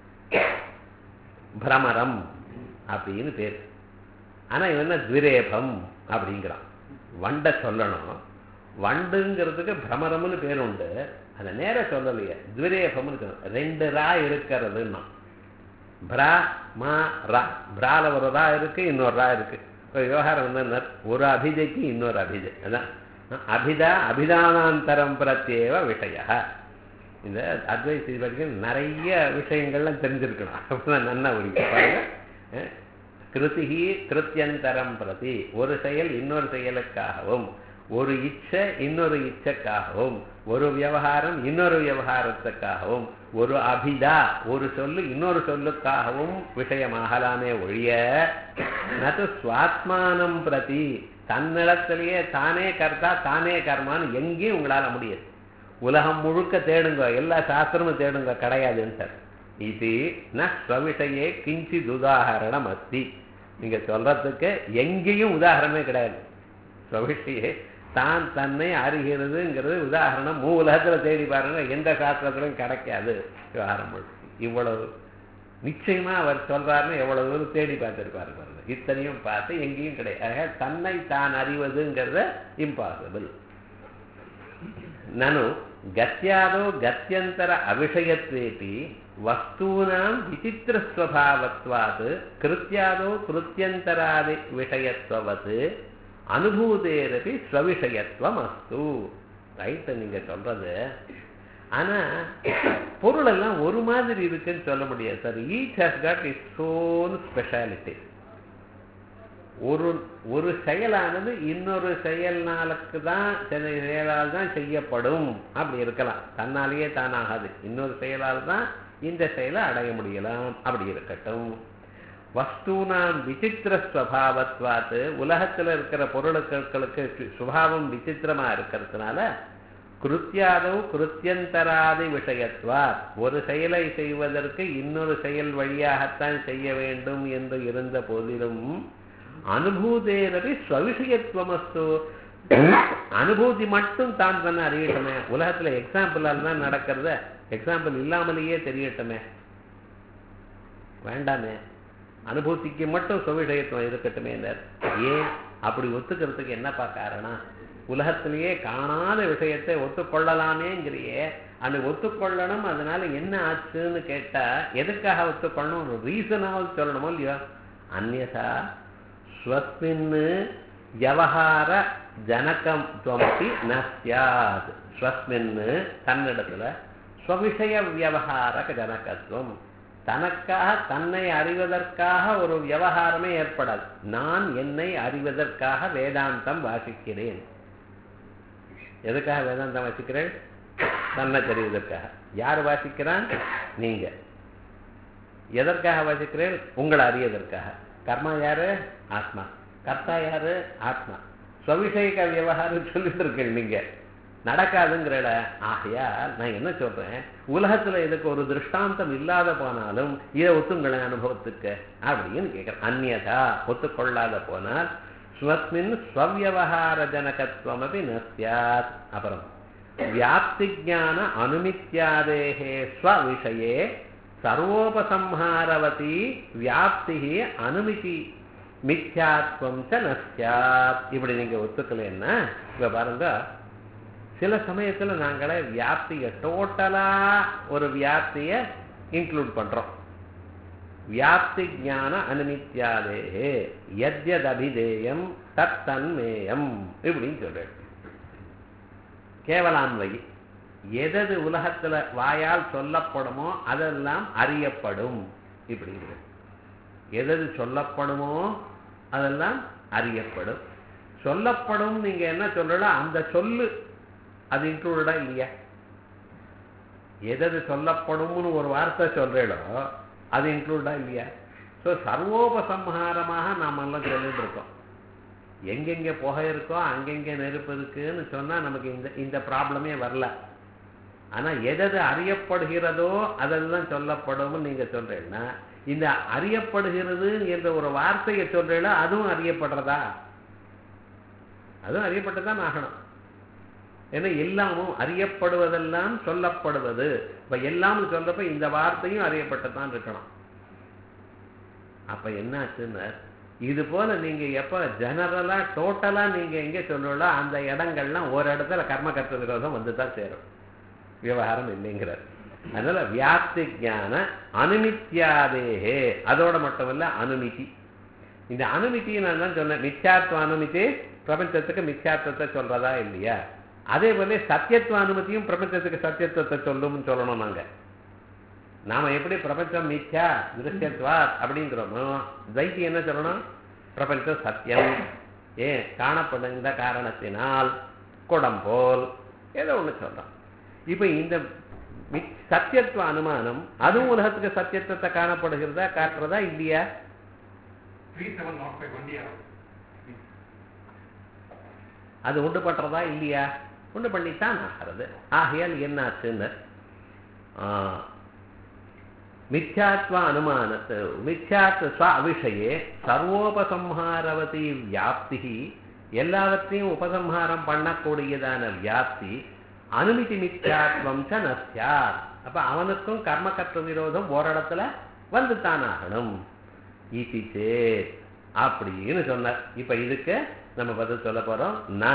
பிரமரம் அப்படின்னு பேர். ஆனா இவன் த்விரேபம் அப்படிங்கிறான். வண்டை சொல்லணும், வண்டுங்கிறதுக்கு பிரமரம்னு பேர் உண்டு, அதை நேர சொல்லலையே, த்விரேபம்னு சொல்லணும். ரெண்டு ரா இருக்கிறதுன்னா பிரா மா ரா. பிரால ஒரு ரா இருக்கு, இன்னொரு ரா இருக்கு. இப்போ விவகாரம் என்ன, ஒரு அபிஜைக்கு இன்னொரு அபிஜை. அதான் அபிதா அபிதானாந்தரம் பிரத்யேவ விஷய. இந்த அத்வைத வரைக்கும் நிறைய விஷயங்கள்லாம் தெரிஞ்சிருக்கணும், அப்படிதான் நல்லா பாருங்க. கிருதிஹி கிருத்தியந்தரம் பிரதி, ஒரு செயல் இன்னொரு செயலுக்காகவும், ஒரு இச்சை இன்னொரு இச்சைக்காகவும், ஒரு விவகாரம் இன்னொரு விவகாரத்துக்காகவும், ஒரு அபிதா ஒரு சொல்லு இன்னொரு சொல்லுக்காகவும் விஷயமாகலாமே ஒழிய நது சுவாத்மானம் பிரதி, தன்னிடத்திலேயே தானே கர்த்தா தானே கர்மான்னு எங்கேயும் உங்களால முடியாது. உலகம் முழுக்க தேடுங்க, எல்லா சாஸ்திரமும் தேடுங்க, கிடையாதுன்னு சார். இது ந ஸ்வவிஷயே கிஞ்சித் உதாரணம் அஸ்தி. நீங்க சொல்றதுக்கு எங்கேயும் உதாரணமே கிடையாது. ஸ்வவிஷயே தான் தன்னை அறிகிறதுங்கிறது உதாரணம் உலகத்துல தேடி பாருங்க, எந்த சாஸ்திரத்திலும் கிடைக்காது. விவகாரம் இவ்வளவு நிச்சயமா அவர் சொல்றாருன்னு எவ்வளவு தூரம் தேடி பார்த்திருப்பாரு பாருங்க. இத்தனையும் பார்த்து எங்கேயும் கிடையாது. தன்னை தான் அறிவதுங்கிறத இம்பாசிபிள். நனு கத்யாதோ கத்யந்தர அவிஷயத்வேபி வஸ்தூனாம் விசித்திரஸ்வபாவத்வாத் கிருத்யாதோ கிருத்தியந்தராதி விஷயத்வவத் அனுபூதேரபி ஸ்வவிஷயத்துவம் அஸ்து. ரைட்டு நீங்க சொல்றது. ஆனா பொருள் எல்லாம் ஒரு மாதிரி இருக்குன்னு சொல்ல முடியாது sir. Each has got its own speciality. ஒரு செயலானது இன்னொரு செயல்னாலுக்கு தான் செயலால் தான் செய்யப்படும் அப்படி இருக்கலாம். தன்னாலேயே தானாகாது. இன்னொரு செயலால் தான் இந்த செயலை அடைய முடியலாம், அப்படி இருக்கட்டும். வஸ்தூனாம் விசித்திர ஸ்வபாவத்வாத், உலகத்தில் இருக்கிற பொருளுக்களுக்கு சுபாவம் விசித்திரமா இருக்கிறதுனால கிருத்தியாதவ் கிருத்தியந்தராதி விஷயத்வாத், ஒரு செயலை செய்வதற்கு இன்னொரு செயல் வழியாகத்தான் செய்ய வேண்டும் என்று இருந்த போதிலும் அனுபூதேரபி ஸ்வவிஷயத்துவமஸ்து, அனுபூதி மட்டும் தான் தன்னை அறியட்டுமே. உலகத்துல எக்ஸாம்பிளால் தான் நடக்கிறத எக்ஸாம்பிள் இல்லாமலேயே தெரியட்டுமே, வேண்டாமே. அனுபூதிக்கு மட்டும் சுவிஷயத்துவம் இருக்கட்டுமே. ஏன் அப்படி ஒத்துக்கிறதுக்கு என்னப்பா காரணம்? உலகத்திலேயே காணாத விஷயத்தை ஒத்துக்கொள்ளலாமேங்கிறியே, அந்த ஒத்துக்கொள்ளணும். அதனால என்ன ஆச்சுன்னு கேட்டா எதுக்காக ஒத்துக்கொள்ளணும், ஒரு ரீசனாவது சொல்லணுமோ இல்லையோ. அந்நியதா ஸ்வஸ்மின் வியவஹார ஜனகம் துவமபி ந ஸ்யாத். ஸ்வஸ்மின் தன்னிடத்துல ஸ்வவிஷய வியவஹாரக ஜனகத்துவம், தனக்காக தன்னை அறிவதற்காக ஒரு விவகாரமே ஏற்படாது. நான் என்னை அறிவதற்காக வேதாந்தம் வாசிக்கிறேன். எதுக்காக வேதாந்தம் வாசிக்கிறேன்? தன்னை தெரிவதற்காக. யார் வாசிக்கிறான்? நீங்க. எதற்காக வாசிக்கிறேன்? உங்களை அறியதற்காக. கர்மா யாரு? ஆத்மா. கர்த்தா யாரு? ஆத்மா. ஸ்வவிஷயிக விவகாரம் சொல்லிட்டு இருக்கேன் நீங்க, நடக்காதுங்கிறட. ஆகையா நான் என்ன சொல்றேன், உலகத்துல இதுக்கு ஒரு திருஷ்டாந்தம் இல்லாத போனாலும் இதை ஒத்துங்களேன் அனுபவத்துக்கு அப்படின்னு கேட்கிறேன். அந்நியதா ஒத்துக்கொள்ளாத போனால் ஸ்வஸ்மின் ஸ்வவியவஹார ஜனகத்துவம் அப்படி நஸ்யாத். அப்புறம் வியாப்தி ஞான அனுமித்யாதேஹே ஸ்வவிஷயே சர்வோபசம்ஹாரவதி வியாப்தி அனுமிதி மித்யாத்வம் ச நஸ்யாத். இப்படி நீங்க ஒத்துக்கலைன்னா இப்ப பாருங்க, சில சமயத்துல நாங்களே வியாப்தியை டோட்டலா ஒரு வியாப்தியை இன்க்ளூட் பண்றோம். வியாப்தி ஞான அனுமித்யாதேஹே யத்யத் அபிதேயம் தத் தன்மேயம் இப்படின்னு சொல்றேன். கேவலான்வை, எதது உலகத்துல வாயால் சொல்லப்படுமோ அதெல்லாம் அறியப்படும். இப்படி எதது சொல்லப்படுமோ அதெல்லாம் அறியப்படும். சொல்லப்படும் நீங்க என்ன சொல்லலாம், அந்த சொல்லு அது இன்க்ளூடா இல்லையா? எதது சொல்லப்படும்னு ஒரு வார்த்தை சொல்றோ அது இன்க்ளூடா இல்லையா? ஸோ சர்வோபசம்ஹாரமாக நாம எல்லாம் சொல்லிட்டு இருக்கோம். எங்கெங்க புகை இருக்கோ அங்கெங்க நெருப்பு இருக்குன்னு சொன்னா நமக்கு இந்த ப்ராப்ளமே வரல. ஆனா எது அறியப்படுகிறதோ அதெல்லாம் சொல்லப்படும் நீங்க சொல்றீங்கன்னா, இந்த அறியப்படுகிறது என்ற ஒரு வார்த்தையை சொல்றீங்களா, அதுவும் அறியப்படுறதா? அதுவும் அறியப்பட்டுதான் ஆகணும். ஏன்னா எல்லாமும் அறியப்படுவதெல்லாம் சொல்லப்படுவது. இப்ப எல்லாம் சொல்றப்ப இந்த வார்த்தையும் அறியப்பட்டுதான் இருக்கணும். அப்ப என்னாச்சுன்னு, இது போல நீங்க எப்ப ஜெனரலா டோட்டலா நீங்க எங்க சொல்லல அந்த இடங்கள்லாம் ஒரு இடத்துல கர்ம கர்த்த விரோதம் வந்துதான் சேரும். விவகாரம் இல்லைங்கிறார். அதனால வியாப்தி ஞான அனுமித்யாதேகே, அதோட மட்டும் இல்ல அனுமிதி. இந்த அனுமிதியை நான் தான் சொன்னேன், மித்யாத்வ அனுமிதி பிரபஞ்சத்துக்கு மித்யாத்வத்தை சொல்றதா இல்லையா? அதே போல சத்தியத்துவ அனுமதியும் பிரபஞ்சத்துக்கு சத்தியத்துவத்தை சொல்லும்னு சொல்லணும். நாம எப்படி பிரபஞ்சம் மித்யா திருஷ்யத்வா அப்படிங்கிறோமோ, துவைத்தி என்ன சொல்லணும்? பிரபஞ்சம் சத்தியம், ஏன் காணப்படுகின்ற காரணத்தினால் குடம் போல் ஏதோ ஒண்ணு சொல்றோம். இப்ப இந்த சத்தியத்துவ அனுமானம் அதுவும் உலகத்துக்கு சத்தியத்துவத்தை காணப்படுகிறதா காட்டுறதா இல்லையா? அது உண்டு பண்றதா இல்லையா? உண்டு பண்ணித்தான் ஆகிறது. ஆகையால் என்னாச்சுன்னு, மித்யாத்வ அனுமானத்து மித்யாத்வ ஸ்வ அவிஷயே சர்வோபசம்ஹாரவதி வியாப்தி, எல்லாவற்றையும் உபசம்ஹாரம் பண்ணக்கூடியதான வியாப்தி அனுமிதி மித்யாத்வம் ச நஸ்யாத். அப்ப அவனுக்கும் கர்மகர்த்த விரோதம் ஓரிடத்துல வந்துத்தான் ஆகணும். இது சேத் அப்படின்னு சொன்னார். இப்ப இதுக்கு நம்ம பதில் சொல்ல போறோம். ந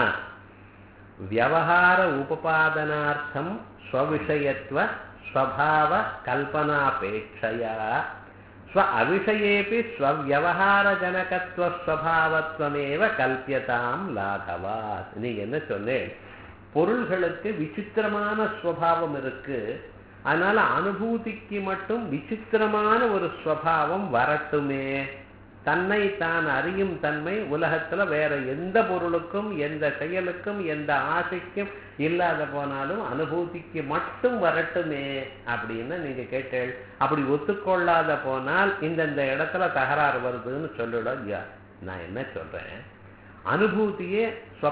வியவஹார உபபாதனார்த்தம் ஸ்வவிஷயத்வ ஸ்வபாவ கல்பனாபேட்சையா ஸ்வ அவிஷயேபி ஸ்வவியவஹார ஜனகத்வ ஸ்வபாவத்வமேவ கல்பியதாம் லாகவாத். நீங்க என்ன சொன்னேன்? பொருள்களுக்கு விசித்திரமான ஸ்வபாவம் இருக்கு, அதனால அனுபூதிக்கு மட்டும் விசித்திரமான ஒரு ஸ்வபாவம் வரட்டுமே. தன்னை தான் அறியும் தன்மை உலகத்துல வேற எந்த பொருளுக்கும் எந்த செயலுக்கும் எந்த ஆசைக்கும் இல்லாத போனாலும் அனுபூதிக்கு மட்டும் வரட்டுமே அப்படின்னு நீங்க கேட்டேள். அப்படி ஒத்துக்கொள்ளாத போனால் இந்தந்த இடத்துல தகராறு வருதுன்னு சொல்லிடும். நான் என்ன சொல்றேன், அனுபூதியே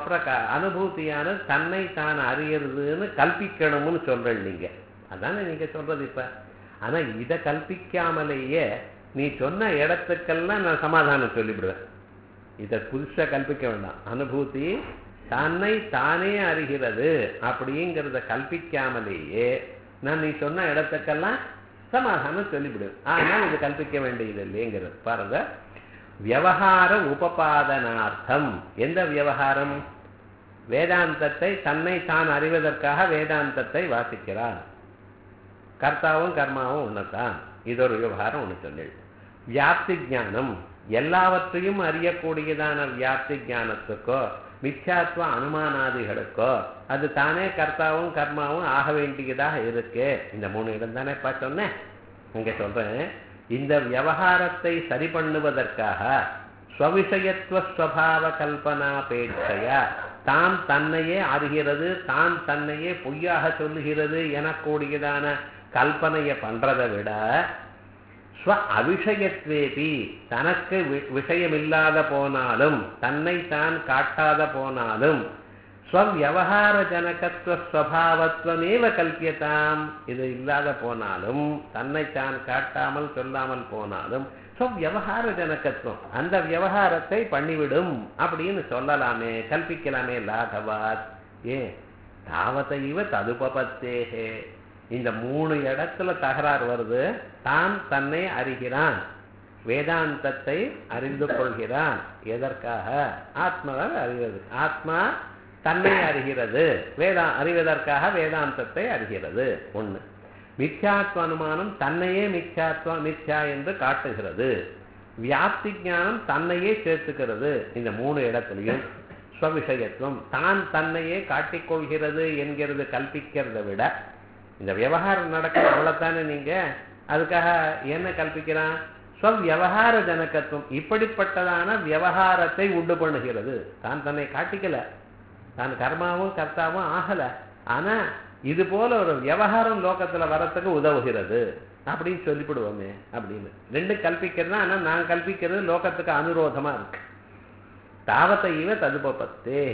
அனுபூதியான தன்னை தான் அறியறதுன்னு கல்பிக்கணும்னு சொல்றேன் நீங்க. அதானே நீங்க சொல்றது இப்ப. ஆனா இதை கல்பிக்காமலேயே நீ சொன்ன இடத்துக்கெல்லாம் நான் சமாதானம் சொல்லிவிடுவேன். இதை புதுசா கல்பிக்க வேண்டாம். அனுபூதி தன்னை தானே அறிகிறது அப்படிங்கிறத கல்பிக்காமலேயே நான் நீ சொன்ன இடத்துக்கெல்லாம் சமாதானம் சொல்லிவிடுவேன். ஆனால் இது கல்பிக்க வேண்டியது இல்லைங்கிறது பாருங்க. வியவஹார உபபாதனார்த்தம். எந்த வியவகாரம்? வேதாந்தத்தை தன்னை தான் அறிவதற்காக வேதாந்தத்தை வாசிக்கிறார். கர்த்தாவும் கர்மாவும் ஒண்ணுதான். இது ஒரு விவகாரம் ஒண்ணு சொல்லு. வியாப்தி ஞானம், எல்லாவற்றையும் அறியக்கூடியதான வியாப்தி ஞானத்துக்கோ மித்யாத்வ அனுமானாதிகளுக்கோ அது தானே கர்த்தாவும் கர்மாவும் ஆக வேண்டியதாக இருக்கு. இந்த 3 இடம் தானே சொன்னேன். இங்க சொல்றேன், இந்த விவகாரத்தை சரி பண்ணுவதற்காக ஸ்வவிஷயத்துவ ஸ்வபாவ கல்பனாபேட்சையா தான் தன்னையே அறிகிறது, தான் தன்னையே பொய்யாக சொல்லுகிறது எனக்கூடியதான கல்பனையை பண்றதை விட ஸ்வ அவிஷயத்வேபி தனக்கு விஷயமில்லாத போனாலும் தன்னை தான் காட்டாத போனாலும் ஸ்வவியவஹார ஜனகத்துவ ஸ்வபாவத்வமேவ கல்பியதாம். இது இல்லாத போனாலும் தன்னை தான் காட்டாமல் சொல்லாமல் போனாலும் ஸ்வவியவஹார ஜனகத்துவம் அந்த விவகாரத்தை பண்ணிவிடும் அப்படின்னு சொல்லலாமே, கல்பிக்கலாமே. லாகவாத். ஏன் தாவதைவ ததுபபத்தேகே. இந்த 3 இடத்துல தகராறு வருது. தான் தன்னை அறிகிறான், வேதாந்தத்தை அறிந்து கொள்கிறான். எதற்காக? ஆத்மாவை அறிவது. ஆத்மா தன்னை அறிகிறது, அறிவதற்காக வேதாந்தத்தை அறிகிறது. ஒண்ணு. மித்யாத்வ அனுமானம் தன்னையே மித்யா என்று காட்டுகிறது. வியாப்தி ஞானம் தன்னையே சேர்த்துக்கிறது. இந்த 3 இடத்துலையும் ஸ்வவிஷயத்துவம் தான் தன்னையே காட்டிக்கொள்கிறது என்கிறது கல்பிக்கிறத விட இந்த விவகாரம் நடக்கிற அவ்வளவுதானே. நீங்க அதுக்காக என்ன கல்பிக்கிறான்? ஸ்வவியவஹார ஜனகத்துவம். இப்படிப்பட்டதான விவகாரத்தை உண்டு பண்ணுகிறது. தான் தன்னை காட்டிக்கல, தான் கர்மாவும் கர்த்தாவும் ஆகல. ஆனா இது போல ஒரு விவகாரம் லோகத்துல வரத்துக்கு உதவுகிறது அப்படின்னு சொல்லிவிடுவோமே அப்படின்னு 2 கல்பிக்கிறதா. ஆனா நான் கல்பிக்கிறது லோகத்துக்கு அனுரோதமா இருக்கு. தாவதைவ ததுபபத்தே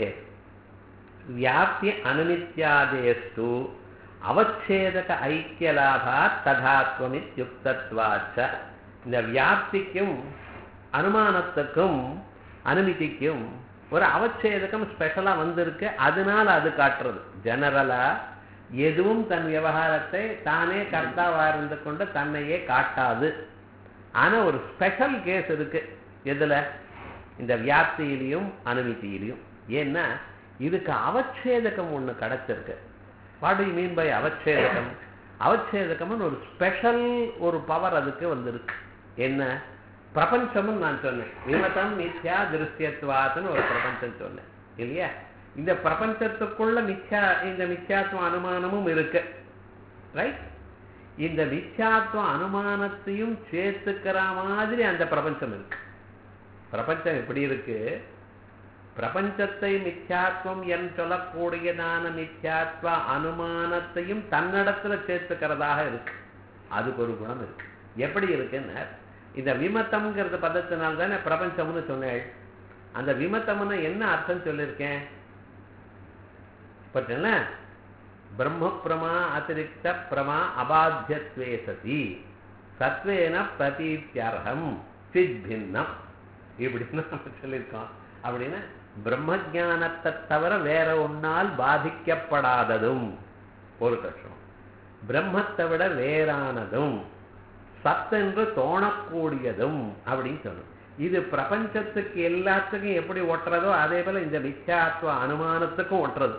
வியாப்தி அனுமித்யாதேஸ்து அவச்சேதக ஐக்கியலாபாத் ததாத்வமித்யுக்தத்வாச்ச. இந்த வியாப்திக்கும் அனுமானத்துக்கும் அனுமதிக்கும் ஒரு அவச்சேதகம் ஸ்பெஷலா வந்திருக்கு, அதனால அது காட்டுறது. ஜெனரலா எதுவும் தன் விவகாரத்தை தானே கர்த்தாவா இருந்து கொண்டு தன்னையே காட்டாது. ஆனா ஒரு ஸ்பெஷல் கேஸ் இருக்கு எதுல, இந்த வியாப்தியிலையும் அனுமதியிலையும். ஏன்னா இதுக்கு அவச்சேதகம் ஒண்ணு கிடைச்சிருக்கு. What do you mean by அவச்சேதகம்? அவச்சேதகம்னு ஒரு ஸ்பெஷல் ஒரு பவர் அதுக்கு வந்திருக்கு. என்ன? பிரபஞ்சமும் நான் சொன்னேன், விமதம் மித்யா திருஷ்யத்வாத்துன்னு ஒரு பிரபஞ்சம் சொன்னேன் இல்லையா? இந்த பிரபஞ்சத்துக்குள்ள இந்த மித்யாத்வ அனுமானமும் இருக்கு, ரைட்? இந்த மித்யாத்வ அனுமானத்தையும் சேர்த்துக்கிற மாதிரி அந்த பிரபஞ்சம் இருக்கு. பிரபஞ்சம் எப்படி இருக்கு? பிரபஞ்சத்தை மித்யாத்வம் என்று சொல்லக்கூடியதான மித்யாத்வ அனுமானத்தையும் தன்னிடத்துல சேர்த்துக்கிறதாக இருக்கு. அதுக்கு ஒரு குணம் இருக்கு. எப்படி இருக்குன்னு, இந்த விமத்தம்ங்கிறது பதத்தினால் தானே பிரபஞ்சம்னு சொன்னேன். அந்த விமத்தம்னு என்ன அர்த்தம் சொல்லியிருக்கேன் பார்த்தீங்கன்னா, பிரம்ம பிரமா அதிரிக்த பிரமா அபாத்தியத்வே சதி சத்வேன பிரதீத்யர்ஹம் சித்பின்னம் இப்படின்னு நம்ம சொல்லியிருக்கோம். அப்படின்னா பிரம்ம ஞானத்தை தவிர வேற ஒன்னால் பாதிக்கப்படாததும் ஒரு கஷ்டம், பிரம்மத்தை விட வேறானதும் சத்தென்று தோணக்கூடியதும் அப்படின்னு சொல்லணும். இது பிரபஞ்சத்துக்கு எல்லாத்துக்கும் எப்படி ஒட்டுறதோ அதே போல இந்த மித்யாத்வ அனுமானத்துக்கும் ஒட்டுறது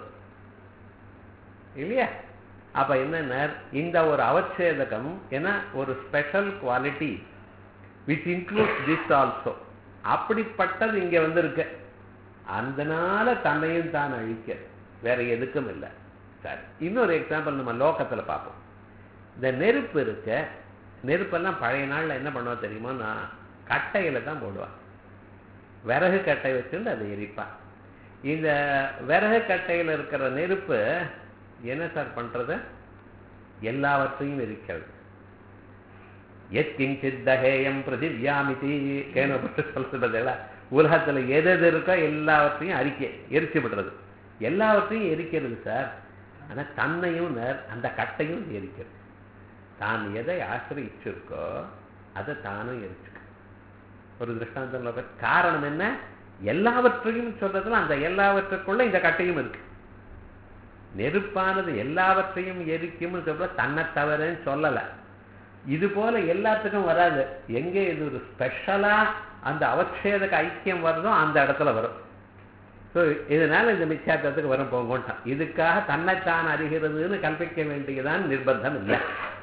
இல்லையா? அப்ப என்ன, இந்த ஒரு அவச்சேதகம் ஏன்னா ஒரு special quality which includes this also, அப்படிப்பட்டது இங்க வந்திருக்கு. அதனால தன்னையும் தான் அழிக்க, வேற எதுக்கும் இல்லை. சரி, இன்னொரு எக்ஸாம்பிள் நம்ம லோகத்துல பார்ப்போம். இந்த நெருப்பு இருக்க, நெருப்பெல்லாம் பழைய நாள்ல என்ன பண்ணுவோம் தெரியுமா? நான் கட்டையில தான் போடுவான், விறகு கட்டை வச்சுட்டு அதை எரிப்பான். இந்த விறகு கட்டையில இருக்கிற நெருப்பு என்ன சார் பண்றது? எல்லாவற்றையும் எரிக்கிறது. எத்கிஞ்சித் தஹேயம் பிருதிவ்யாமிதி கேனப்பட்டு சொல்றதுல உலகத்துல எது இருக்கோ எல்லாவற்றையும் எரிச்சு விடுறது, எல்லாவற்றையும் எரிக்கிறது சார். ஆனா தன்னையும் அந்த கட்டையும் எரிக்கிறது. தான் எதை ஆசிரியிருக்கோ அதை தானும் எரிச்சுக்க. ஒரு திருஷ்டாந்தம் காரணம் என்ன? எல்லாவற்றையும் சொல்றதுல அந்த எல்லாவற்றுக்குள்ள இந்த கட்டையும் இருக்கு. நெருப்பானது எல்லாவற்றையும் எரிக்கும்னு சொல்ற, தன்னை தவறுன்னு சொல்லல. இது போல எல்லாத்துக்கும் வராது. எங்கே இது ஒரு ஸ்பெஷலா அந்த அவச்சேதக ஐக்கியம் வருதோ அந்த இடத்துல வரும். ஸோ இதனால இந்த மித்யாத்வத்துக்கு வரும் போங்கோட்டான். இதுக்காக தன்னைத்தான் அறிகிறதுன்னு கல்பிக்க வேண்டியதான் நிர்பந்தம் இல்லை.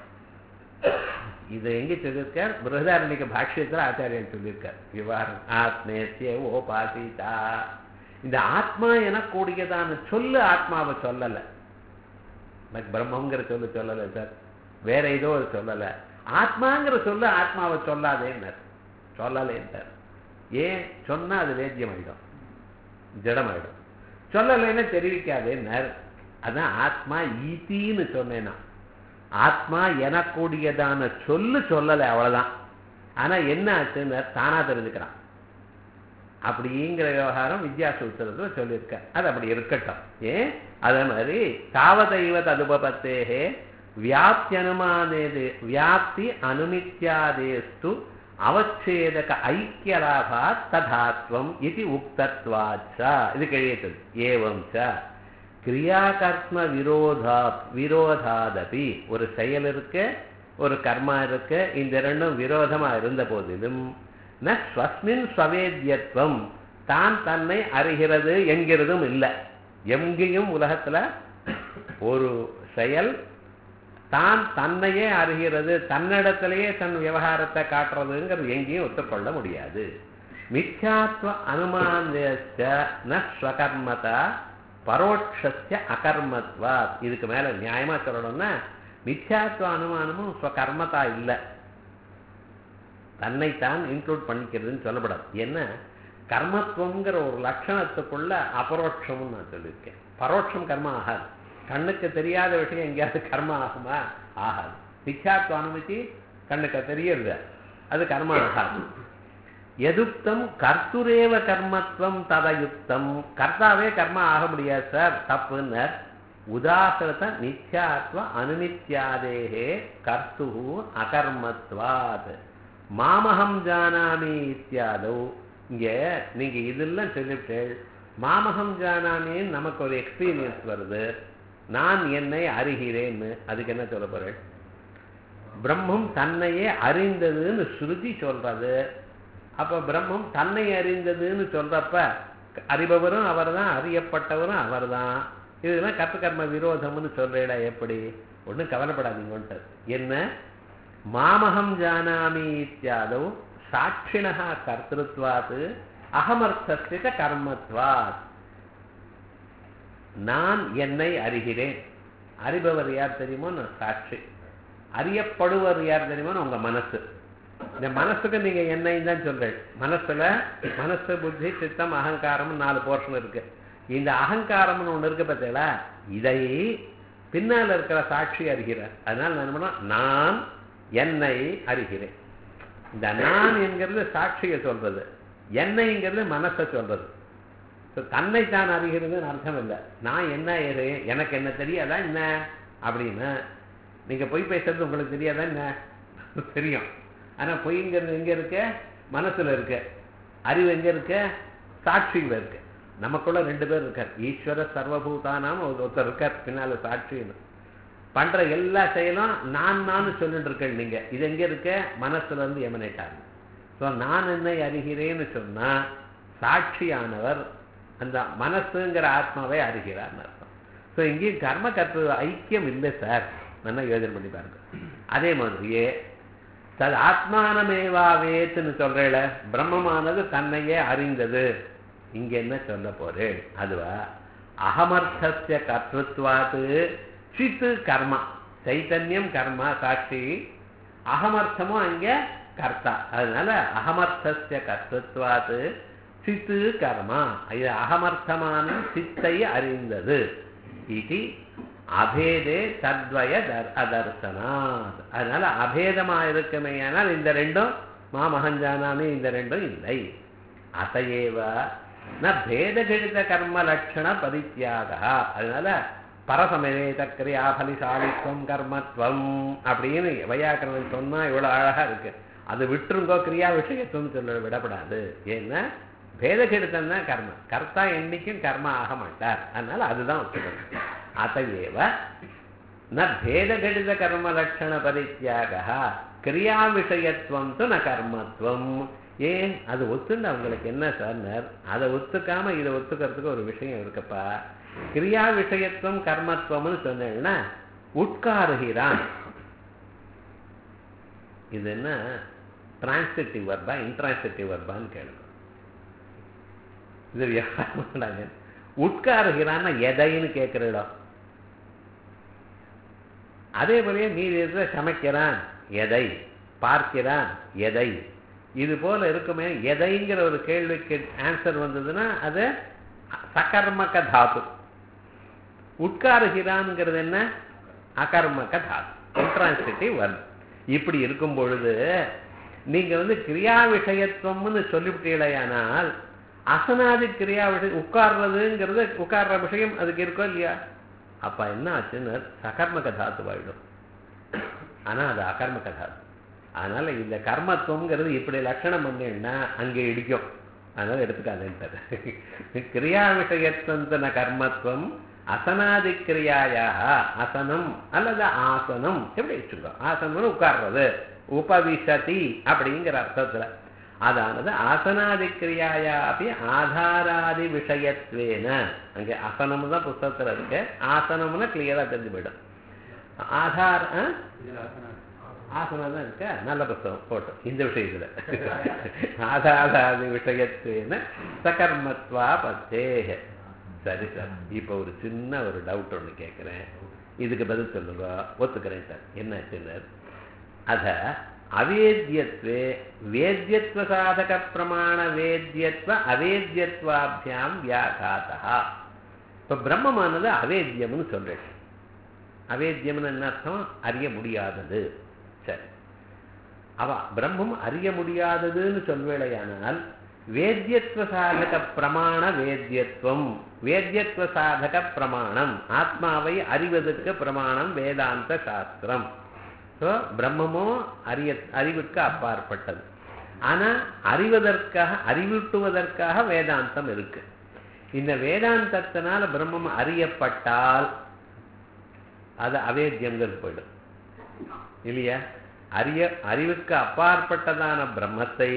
இது எங்க சொல்லியிருக்கார்? பிருஹதாரண்யக பாஷ்யத்தில் ஆச்சாரியன் சொல்லியிருக்கார். விவகாரம் ஆத்மேத்ய ஓபாசிதா. இந்த ஆத்மா எனக்கூடியதான சொல்லு ஆத்மாவை சொல்லலை, பிரம்மங்கிற சொல்லு சொல்லலை சார், வேற ஏதோ ஒரு சொல்லலை. ஆத்மாங்கிற சொல்லு ஆத்மாவை சொல்லாதேன்னார், சொல்லலேன்ட்டார். ஏன் சொன்னா அது வேத்தியம் ஆயிடும், ஜடமாயிடும். சொல்லலைன்னா தெரிவிக்காதேன்னார். அதான் ஆத்மா ஈத்தின்னு சொன்னேன்னா, ஆத்மா எனக்கூடியதான சொல்லு சொல்லலை, அவ்வளவுதான். ஆனா என்ன ஆச்சுன்னு தானா தெரிஞ்சுக்கிறான். அப்படிங்கிற விவகாரம் வித்யாசூத்திரத்துல சொல்லியிருக்க. அது அப்படி இருக்கட்டும். ஏன் அதே மாதிரி தாவதைவ ததுபபத்தேஹே வியாப்தியனுமானேது வியாப்தி அனுமித்யாதேஸ்து அவச்சேதக ஐக்கியலாபாத் ததாத்வம் இது உக்தத்வாச்ச. இது கழியது. ஏவம் ச கிரியாகர்ம விரோதாதபி, ஒரு செயல் இருக்கு ஒரு கர்மா இருக்கு, இந்த ரெண்டும் விரோதமா இருந்த போதிலும் ந ஸ்வஸ்மின் ஸ்வவேத்யத்வம், தான் தன்னை அறிகிறது என்கிறதும் இல்லை. எங்கேயும் உலகத்துல ஒரு செயல் தான் தன்னையே அறிகிறது, தன்னிடத்திலேயே தன் விவகாரத்தை காட்டுறதுங்கிறது எங்கேயும் ஒத்துக்கொள்ள முடியாது. மித்யாத்வ அனுமானஸ்ய ந ஸ்வகர்மதா பரோட்சஸ்ய அகர்மத்வா. இதுக்கு மேல நியாயமா சொல்லணும்னா மித்யாத்வ அனுமானமும் ஸ்வகர்மதா இல்லை, தன்னைத்தான் இன்க்ளூட் பண்ணிக்கிறதுன்னு சொல்லப்படாது. என்ன கர்மத்துவங்கிற ஒரு லட்சணத்துக்குள்ள அபரோட்சம்னு நான் சொல்லியிருக்கேன். பரோட்சம் கர்மா ஆகாது. கண்ணுக்கு தெரியாத விஷயம் எங்கேயாவது கர்மா ஆகுமா? ஆகாது. மித்யாத்வ அனுமதி கண்ணுக்கு தெரியறது, அது கர்மா ஆகாது. எதுக்தம் கர்த்துரேவ கர்மத்வம் ததயுக்தம். கர்த்தாவே கர்மா ஆக முடியாது சார், தப்புன்னர். உதாசரத நித்யாத்வ அனுநித்யாதேகே கர்த்து அகர்மத்வாத் மாமகம் ஜானாமி இத்தியாதோ. இங்க நீங்க இதெல்லாம் சொல்லிவிட்டு மாமகம் ஜானாமின்னு நமக்கு ஒரு எக்ஸ்பீரியன்ஸ் வருது, நான் என்னை அறிகிறேன்னு. அதுக்கு என்ன சொல்ல போறேன்? பிரம்மம் தன்னையே அறிந்ததுன்னு ஸ்ருதி சொல்றது. அப்ப பிரம்மம் தன்னை அறிந்ததுன்னு சொல்றப்ப அறிபவரும் அவர் தான், அறியப்பட்டவரும் அவர் தான். இதெல்லாம் கர்த்த கர்ம விரோதம்னு சொல்றேடா எப்படி? ஒன்றும் கவலைப்படாதீங்கன்ட்டு. என்ன மாமகம் ஜானாமி இத்தியாதோ சாட்சிணா கர்த்திருத்வாத் அகமர்த்தஸ்ய கர்மத்வாத். நான் என்னை அறிகிறேன். அறிபவர் யார் தெரியுமோ? சாட்சி. அறியப்படுவர் யார் தெரியுமோ? உங்க மனசு. இந்த மனசுக்கு நீங்க என்னைன்னு தான் சொல்றேன். மனசு புத்தி சித்தம் அகங்காரம் 4 போர்ஷன் இருக்கு. இந்த அகங்காரம்னு ஒண்ணு இருக்கு பார்த்தீங்களா, இதை பின்னால் இருக்கிற சாட்சி அறிகிறார். அதனால நான் என்ன பண்ண, நான் என்னை அறிகிறேன். இந்த நான் என்கிறது சாட்சியை சொல்றது, என்னைங்கிறது மனசை சொல்றது. தன்னை தான் அறிகிறதுன்னு அர்த்தம் இல்லை. நான் என்ன எனக்கு என்ன தெரியாதா என்ன அப்படின்னு. நீங்க பொய் பேசுறது உங்களுக்கு தெரியாதா என்ன? தெரியும். ஆனா பொய்ங்கிறது எங்க இருக்கு? மனசுல இருக்கு. அறிவு எங்க இருக்கு? சாட்சியில இருக்கு. நமக்குள்ள 2 பேர் இருக்கார். ஈஸ்வர சர்வபூதானாம் ஒருத்தர் இருக்கார் பின்னால சாட்சின்னு. பண்ற எல்லா செயலும் நான் சொல்லிட்டு இருக்கேன். நீங்க இது எங்க இருக்க? மனசுல இருந்து எமனேட் ஆகுது. ஸோ நான் என்னை அறிகிறேன்னு சொன்னா சாட்சியானவர் அந்த மனசுங்கிற ஆத்மாவை அறிகிறார்னு அர்த்தம். ஸோ இங்கேயும் கர்ம கர்த்த ஐக்கியம் இல்லை சார், நல்லா யோஜனை பண்ணி பாருங்க. அதே மாதிரியே தது ஆத்மானமேவாவேத்துன்னு சொல்றேல, பிரம்மமானது தன்னையே அறிந்தது. இங்க என்ன சொல்ல போறேன்? அதுவா அகமர்த்தஸ்ய கர்த்தத்வாத் சித்து கர்மா. சைத்தன்யம் கர்மா சாட்சி, அகமர்த்தமும் அங்க கர்த்தா. அதனால அகமர்த்தஸ்ய கர்த்தத்வாத் சித்து கர்மா. இது அகமர்த்தமான சித்தை அறிந்தது. இது அபேதே தத்வய அதர்சனாத். அதனால அபேதமா இருக்குமே. ஆனால் இந்த 2ம் மாமகஞ்சானாமி, இந்த 2ம் இல்லை. அதையேவ ந பேதகடித கர்ம லட்சண பரித்யாக. அதனால பரசமேத கிரியாபலிசாலித்வம் கர்மத்வம் அப்படின்னு வையாக்கரன் சொன்னா இவ்வளவு அழகா இருக்கு. அது விட்டுருங்கோ, கிரியா விஷயத்துவம் சொல்ல விடப்படாது. ஏன்னா பேதகெடுத்தம் தான் கர்ம. கர்த்தா என்னைக்கும் கர்மா ஆக மாட்டார். அதனால அதுதான் ஒத்துக்கணும். அதையேவ ந பேதகடித கர்ம லட்சண பரித்யாக கிரியா விஷயத்துவம் து ந கர்மத்துவம். ஏன் அது ஒத்துண்டு அவங்களுக்கு என்ன சார்? அதை ஒத்துக்காம இதை ஒத்துக்கிறதுக்கு ஒரு விஷயம் இருக்குப்பா. கிரியா விஷயத்துவம் கர்மத்துவம்னு சொன்னேன்னா உட்காருகிறான். இது என்ன டிரான்சிட்டிவ் வர்பா இன்ட்ரான்சிட்டிவ் வர்பான்னு கேளுங்க. இது வியாபாரம். உட்காருகிறான்னா எதைன்னு கேட்கிற இடம். அதே போலயே நீர் சமைக்கிறான் எதை, பார்க்கிறான் எதை, இது போல இருக்குமே. எதைங்கிற ஒரு கேள்விக்கு ஆன்சர் வந்ததுன்னா அது சகர்மக தாத்து. உட்காருகிறான்ங்கிறது என்ன? அகர்மக தாத்து, இன்ட்ரான்சிட்டிவ் வர்பு. இப்படி இருக்கும் பொழுது நீங்க கிரியா விஷயத்துவம்னு சொல்லிவிட்டீங்களேயானால் அசனாதி கிரியா விஷயம் உட்கார்றதுங்கிறது உட்கார்ற விஷயம் அதுக்கு இருக்கோ இல்லையா? அப்ப என்ன ஆச்சுன்னு சகர்மக தாத்துவாயிடும். ஆனா அது அகர்மக தாத்து. அதனால இந்த கர்மத்துவம்ங்கிறது இப்படி லட்சணம் பண்ணேன்னா அங்கே இடிக்கும். அதனால எடுத்துக்காதுன்றது. கிரியா விஷயத்துவ கர்மத்துவம் அசனாதி கிரியாயாக அசனம் அல்லது ஆசனம் எப்படி வச்சுக்கோ. ஆசனம்னு உட்கார்றது, உபவிசதி அப்படிங்கிற அர்த்தத்துல. அதானது ஆசனாதி கிரியாயா அப்படி ஆதாராதி விஷயத்வேன. அங்கே அசனம் தான் புஸ்தகத்துல இருக்கு. ஆசனம்னா கிளியரா தெரிஞ்சு போயிடும். ஆதார ஆசனம் தான் இருக்க. நல்ல புஸ்தகம் போட்டு இந்த விஷயத்துல ஆதாராதி விஷயத்வேன சகர்மத்வா பத்தேக. சரி சார், இப்போ ஒரு சின்ன ஒரு டவுட் ஒன்று கேட்குறேன், இதுக்கு பதில் சொல்லுங்க. ஒத்துக்கிறேன் சார். என்ன சார்? அத அவேத்யத்வே வேத்யத்வ சாதக பிரமாண வேத்யத்வ அவேத்யத்வாபியாம் வியாகாதா. இப்போ பிரம்மமானது அவேத்யம்னு சொல்றேன். அவேத்யம்னு என்ன அர்த்தம்? அறிய முடியாதது. சரி, அவ பிரம்மம் அறிய முடியாததுன்னு சொல்வேளையானால் வேத்யத்வ சாதக பிரமாண வேத்யத்துவம், வேத்யத்வ சாதக பிரமாணம், ஆத்மாவை அறிவதற்கு பிரமாணம் வேதாந்த சாஸ்திரம். ஸோ பிரம்மமோ அறிவுக்கு அப்பாற்பட்டது. ஆனா அறிவூட்டுவதற்காக வேதாந்தம் இருக்கு. இந்த வேதாந்தத்தினால பிரம்மம் அறியப்பட்டால் அது அவேத்யங்கிறது போயிடும் இல்லையா? அறிவுக்கு அப்பாற்பட்டதான பிரம்மத்தை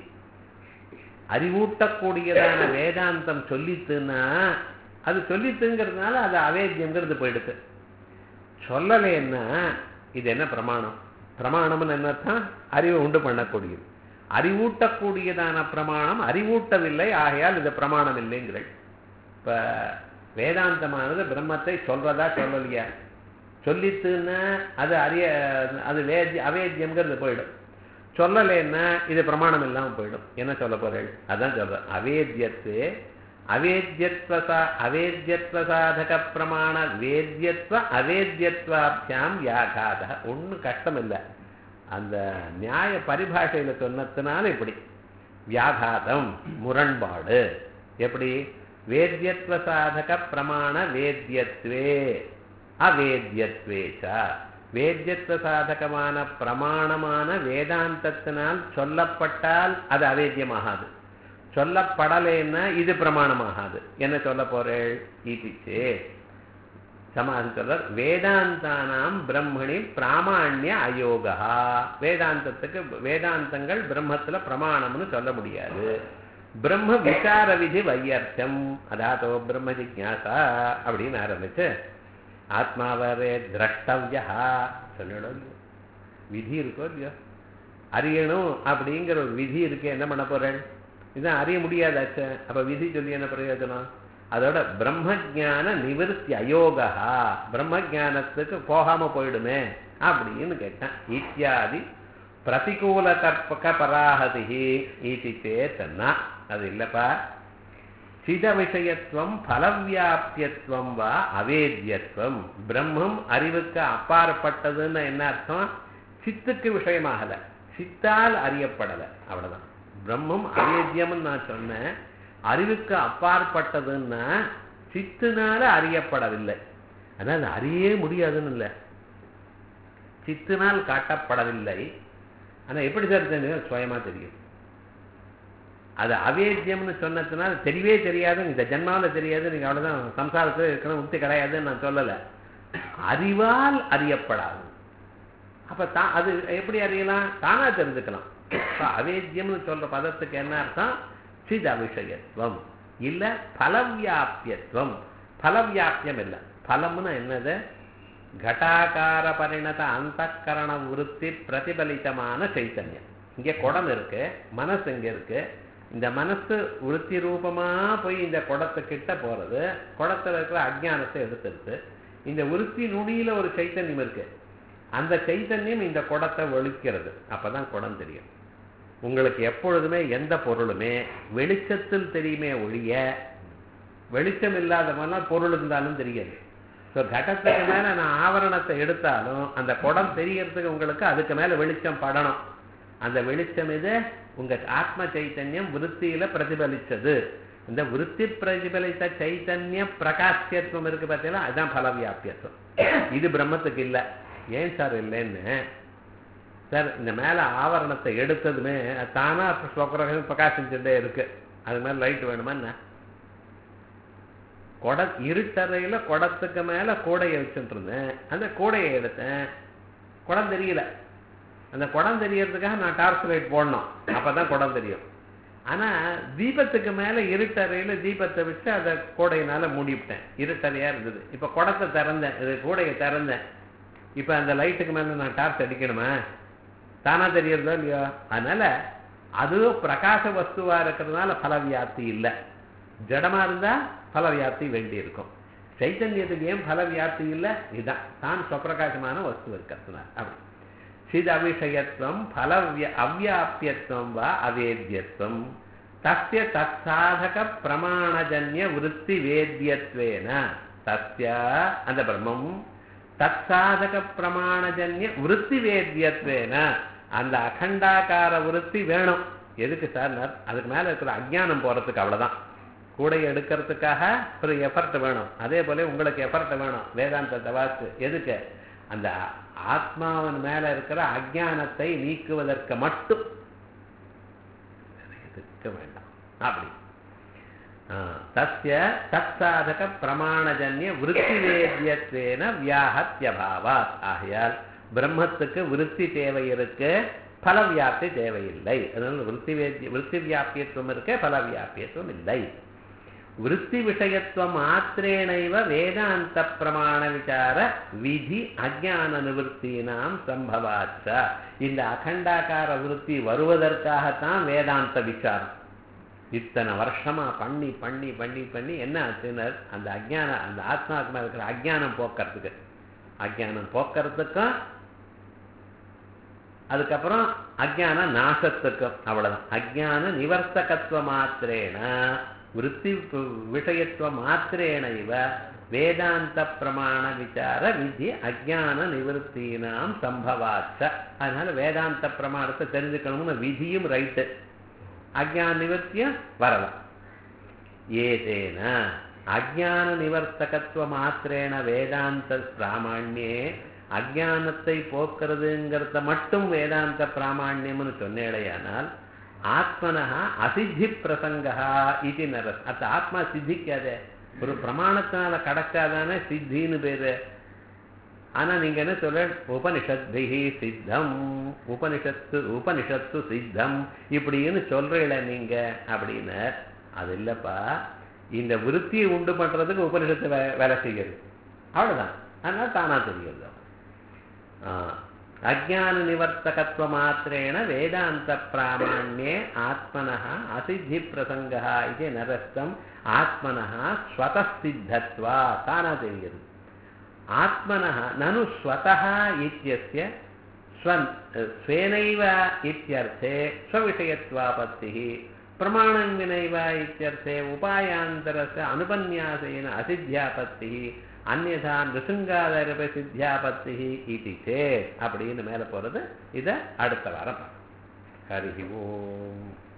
அறிவூட்டக்கூடியதான வேதாந்தம் சொல்லித்துன்னா அது சொல்லித்துங்கிறதுனால அது அவேத்யங்கிறது போயிடுது. சொல்லலைன்னா இது என்ன பிரமாணம்? பிரமாணம்னு என்னத்தான் அறிவை உண்டு பண்ணக்கூடியது. அறிவூட்டக்கூடியதான பிரமாணம் அறிவூட்டவில்லை, ஆகையால் இது பிரமாணம் இல்லைங்கிறது. இப்ப வேதாந்தமானது பிரம்மத்தை சொல்றதா சொல்லலையா? சொல்லித்துன்னா அது அது அவேத்யம்ங்கிறது போயிடும். சொல்லலைன்னா இது பிரமாணம் இல்லாமல் போயிடும். என்ன சொல்ல போறேன்? அதான் சொல்ற அவேத்யத்வ சாதக பிரமாண வேத்யத்வ அவேத்யத்வாபியாம் வியாகாத. ஒன்றும் கஷ்டம் இல்லை. அந்த நியாய பரிபாஷையில சொன்னதுனால இப்படி வியாகாதம் முரண்பாடு. எப்படி? வேத்யத்வ சாதக பிரமாண வேத்யத்வே அவேத்யத்வேச்ச. வேத்யத்வ சாதகமான பிரமாணமான வேதாந்தத்தினால் சொல்லப்பட்டால் அது அவேத்யமாகாது. சொல்லப்படலைன்னா இது பிரமாணமாகாது. என்ன சொல்ல போறேள்? ஈதிச்சே சமாதி சொல்ற வேதாந்தானாம் பிரம்மணி பிராமாண்ய அயோகா. வேதாந்தத்துக்கு வேதாந்தங்கள் பிரம்மத்துல பிரமாணம்னு சொல்ல முடியாது. பிரம்ம விசார விதி வையர்த்தம் அதாதோ பிரம்ம ஜிக்ஞாசா அப்படின்னு ஆரம்பிச்சு ஆத்மாவே திரஷ்டவ்யா சொல்லணும். விதி இருக்கோ இல்லையோ? அறியணும் அப்படிங்கிற ஒரு விதி இருக்கு. என்ன பண்ண போறேன்? இதுதான் அறிய முடியாதாச்சு. அப்ப விதி சொல்லி என்ன பிரயோஜனம்? அதோட பிரம்ம ஜான நிவர்த்தி அயோகா, பிரம்ம ஜானத்துக்கு போகாம போயிடுமே அப்படின்னு கேட்டான். இத்தியாதி பிரதிகூல கற்பக பராஹதி ஈதி சேத்தன்னா அது இல்லப்பா. சித விஷயத்துவம் பலவியாபியத்துவம் வா அவேத்யத்துவம். பிரம்மம் அறிவுக்கு அப்பாற்பட்டதுன்னு என்ன அர்த்தம்? சித்துக்கு விஷயமாகல, சித்தால் அறியப்படல, அவ்வளவுதான். பிரம்மம் அவேத்யம்னு நான் சொன்னேன். அறிவுக்கு அப்பாற்பட்டதுன்னா சித்துனால அறியப்படவில்லை. அதனால அறியே முடியாதுன்னு இல்லை, சித்துனால் காட்டப்படவில்லை. ஆனா எப்படி சார் தெரியும்? சுயமா தெரியும். அது அவேத்யம்னு சொன்னதுனால தெரியவே தெரியாது, இந்த ஜென்மாவில் தெரியாது, நீங்க அவ்வளவுதான் சம்சாரத்தில் இருக்கணும், முக்தி கிடையாதுன்னு நான் சொல்லலை. அறிவால் அறியப்படாது. அப்ப அது எப்படி அறியலாம்? தானா தெரிஞ்சுக்கலாம். அவேத்யம்னு சொல்ற பதத்துக்கு என்ன அர்த்தம்? சித விஷயத்துவம் இல்ல பலவியாபியத்துவம். பலவியாபியம் இல்லை. பலம்னு என்னது? கட்டாகார பரிணத அந்தக்கரண விருத்தி பிரதிபலித்தமான சைத்தன்யம். இங்க குடம் இருக்கு, மனசு இங்க இருக்கு. இந்த மனசு விருத்தி ரூபமா போய் இந்த குடத்துக்கிட்ட போறது, குடத்துல இருக்கிற அஜ்ஞானத்தை எடுத்துருது. இந்த விருத்தி நுனியில ஒரு சைத்தன்யம் இருக்கு, அந்த சைத்தன்யம் இந்த குடத்தை ஒழிக்கிறது. அப்பதான் குடம் தெரியும். உங்களுக்கு எப்பொழுதுமே எந்த பொருளுமே வெளிச்சத்தில் தெரியுமே ஒழிய வெளிச்சம் இல்லாத மாதிரிலாம் பொருள் இருந்தாலும் தெரியாது. ஸோ கடத்துக்கு மேல நான் ஆவரணத்தை எடுத்தாலும் அந்த குடம் தெரியறதுக்கு உங்களுக்கு அதுக்கு மேல வெளிச்சம் படணும். அந்த வெளிச்சம் இது உங்க ஆத்ம சைத்தன்யம் விருத்தியில பிரதிபலிச்சது. இந்த விருத்தி பிரதிபலித்த சைத்தன்ய பிரகாசியத்துவம் இருக்கு பார்த்தீங்களா, அதுதான் பலவியாபியத்துவம். இது பிரம்மத்துக்கு இல்லை. ஏன் சார் இல்லைன்னு? சார் இந்த மேல ஆவரணத்தை எடுத்ததுமே தானா பிரகாசிச்சுட்டே இருக்கு. அது மேல லைட் வேணுமா என்ன? இருட்டறையில குடத்துக்கு மேல கூடையை வச்சுட்டு இருந்தேன், அந்த கூடையை எடுத்தேன், குடம் தெரியல. அந்த குடம் தெரியறதுக்காக நான் டார்ச் லைட் போடணும், அப்பதான் குடம் தெரியும். ஆனா தீபத்துக்கு மேல இருட்டறையில தீபத்தை வச்சு அதை கூடையினால மூடிவிட்டேன், இருட்டறையா இருந்தது. இப்ப குடத்தை திறந்தேன், இது கூடையை திறந்தேன், இப்ப அந்த லைட்டுக்கு மேல நான் டார்ச் அடிக்கணுமா? தானா தெரியறதோ இல்லையோ? அதனால அது பிரகாச வஸ்துவா இருக்கிறதுனால பலவியாப்தி இல்லை. ஜடமா இருந்தா பலவியாப்தி வேண்டி இருக்கும். சைத்தன்யத்துக்கு ஏன் பலவியாப்தி இல்லை? இதுதான் தான் சுவப்பிரகாசமான வஸ்து இருக்கிறதுனால. அப்படி சித அவிஷயத்துவம் அவ்யாபியத்துவம் வா அவேத்யத்துவம் தஸ்ய தற்சாதக பிரமாணஜன்ய விருத்தி வேத்யத்வேன. தஸ்ய அந்த பிரம்மம் தற்சாதக பிரமாணஜன்ய விருத்தி வேத்யத்வேன அந்த அகண்டாகார விருத்தி வேணும். எதுக்கு சார்? அதுக்கு மேல இருக்கிற அஜ்ஞானம் போறதுக்கு, அவ்வளவுதான். கூடையை எடுக்கிறதுக்காக ஒரு எஃபர்ட் வேணும். அதே போல உங்களுக்கு எஃபர்ட் வேணும் வேதாந்தத்தை வாசித்து. எதுக்கு? அந்த ஆத்மாவின் மேல இருக்கிற அஜ்ஞானத்தை நீக்குவதற்கு மட்டும், எதுக்கு வேண்டாம் அப்படி. தஸ்ய தற்சாதக பிரமாணஜன்ய விருத்தி வேத்தியத்வேன வியாஹத்யபாவாத். ஆகையால் பிரம்மத்துக்கு விருத்தி தேவை இருக்கு, பல வியாப்தி தேவையில்லை. அதனால விருத்தி வியாபியத்துவம் இருக்கு, பல வியாபியத்துவம் இல்லை. விருத்தி விஷயத்துவம் மாத்திரேனைவ வேதாந்த பிரமாண விசார விதி அஜ்ஞான நிவர்த்தினாம் சம்பவாச்ச. இந்த அகண்டாகார விருத்தி வருவதற்காகத்தான் வேதாந்த விசாரம். இத்தனை வருஷமா பண்ணி பண்ணி பண்ணி பண்ணி என்ன ஆச்சுன்னு, அந்த அஜ்ஞான, அந்த ஆத்மாத்மா இருக்கிற அஜ்ஞானம் போக்குறதுக்கு, அஜ்ஞானம் போக்குறதுக்கும் அதுக்கப்புறம் அஜ்ஞான நாசத்துக்கும், அவ்வளவுதான். அஜ்ஞான நிவர்த்தகத்துவ மாத்திரேன விருத்தி விஷயத்துவ மாத்திரேன இவ வேதாந்த பிரமாண விசார விதி அஜ்ஞான நிவர்த்தினாம் சம்பவாச்ச. அதனால வேதாந்த பிரமாணத்தை தெரிஞ்சுக்கணும்னு விதியும் ரைட்டு, அஜ்ஞான நிவர்த்தியும் வரலாம். ஏதேன அஜ்ஞான நிவர்த்தகத்துவ மாத்திரேன வேதாந்த பிராமணியே, அஜ்ஞானத்தை போக்குறதுங்கிறத மட்டும் வேதாந்த பிராமணியம்னு சொன்னேடையானால் ஆத்மனஹா அசித்தி பிரசங்கா இது நரஸ். அந்த ஆத்மா சித்திக்காதே, ஒரு பிரமாணத்தினால கடக்காதானே சித்தின்னு பேரு. ஆனா நீங்க என்ன சொல்ற, உபனிஷத்பிஹி சித்தம், உபனிஷத்து சித்தம் இப்படின்னு சொல்றீங்கள நீங்க அப்படின்னு. அது இல்லப்பா, இந்த விருத்தியை உண்டு பண்றதுக்கு உபனிஷத்து வேலை செய்கிறது, அவ்வளவுதான். அதனால தானா தெரிகிறது. அஜ்ஞான நிவர்த்தகத்துவ மாத்திரேன வேதாந்த பிராமணியே ஆத்மனஹ அசித்தி பிரசங்கா இது நரஸ்தம் ஆத்மனஹ ஸ்வதசித்தத்வா. தானா தெரிகிறது. ஆத்மனஹ நனு ஸ்வதஹ இத்யஸ்ய ஸ்வேனைவ இத்யர்த்தே ஸ்வவிஷயத்வாபத்திஹ பிரமாணம் வினைவ இத்யர்த்தே உபாயாந்தரஸ்ய அனுபன்யாசேன அசித்யாபத்திஹ அந்யதா நிருங்காதரப சித்தியாபத்தி இது சேத் அப்படின்னு மேல போறது. இதை அடுத்த வாரம். ஹரி ஓம்.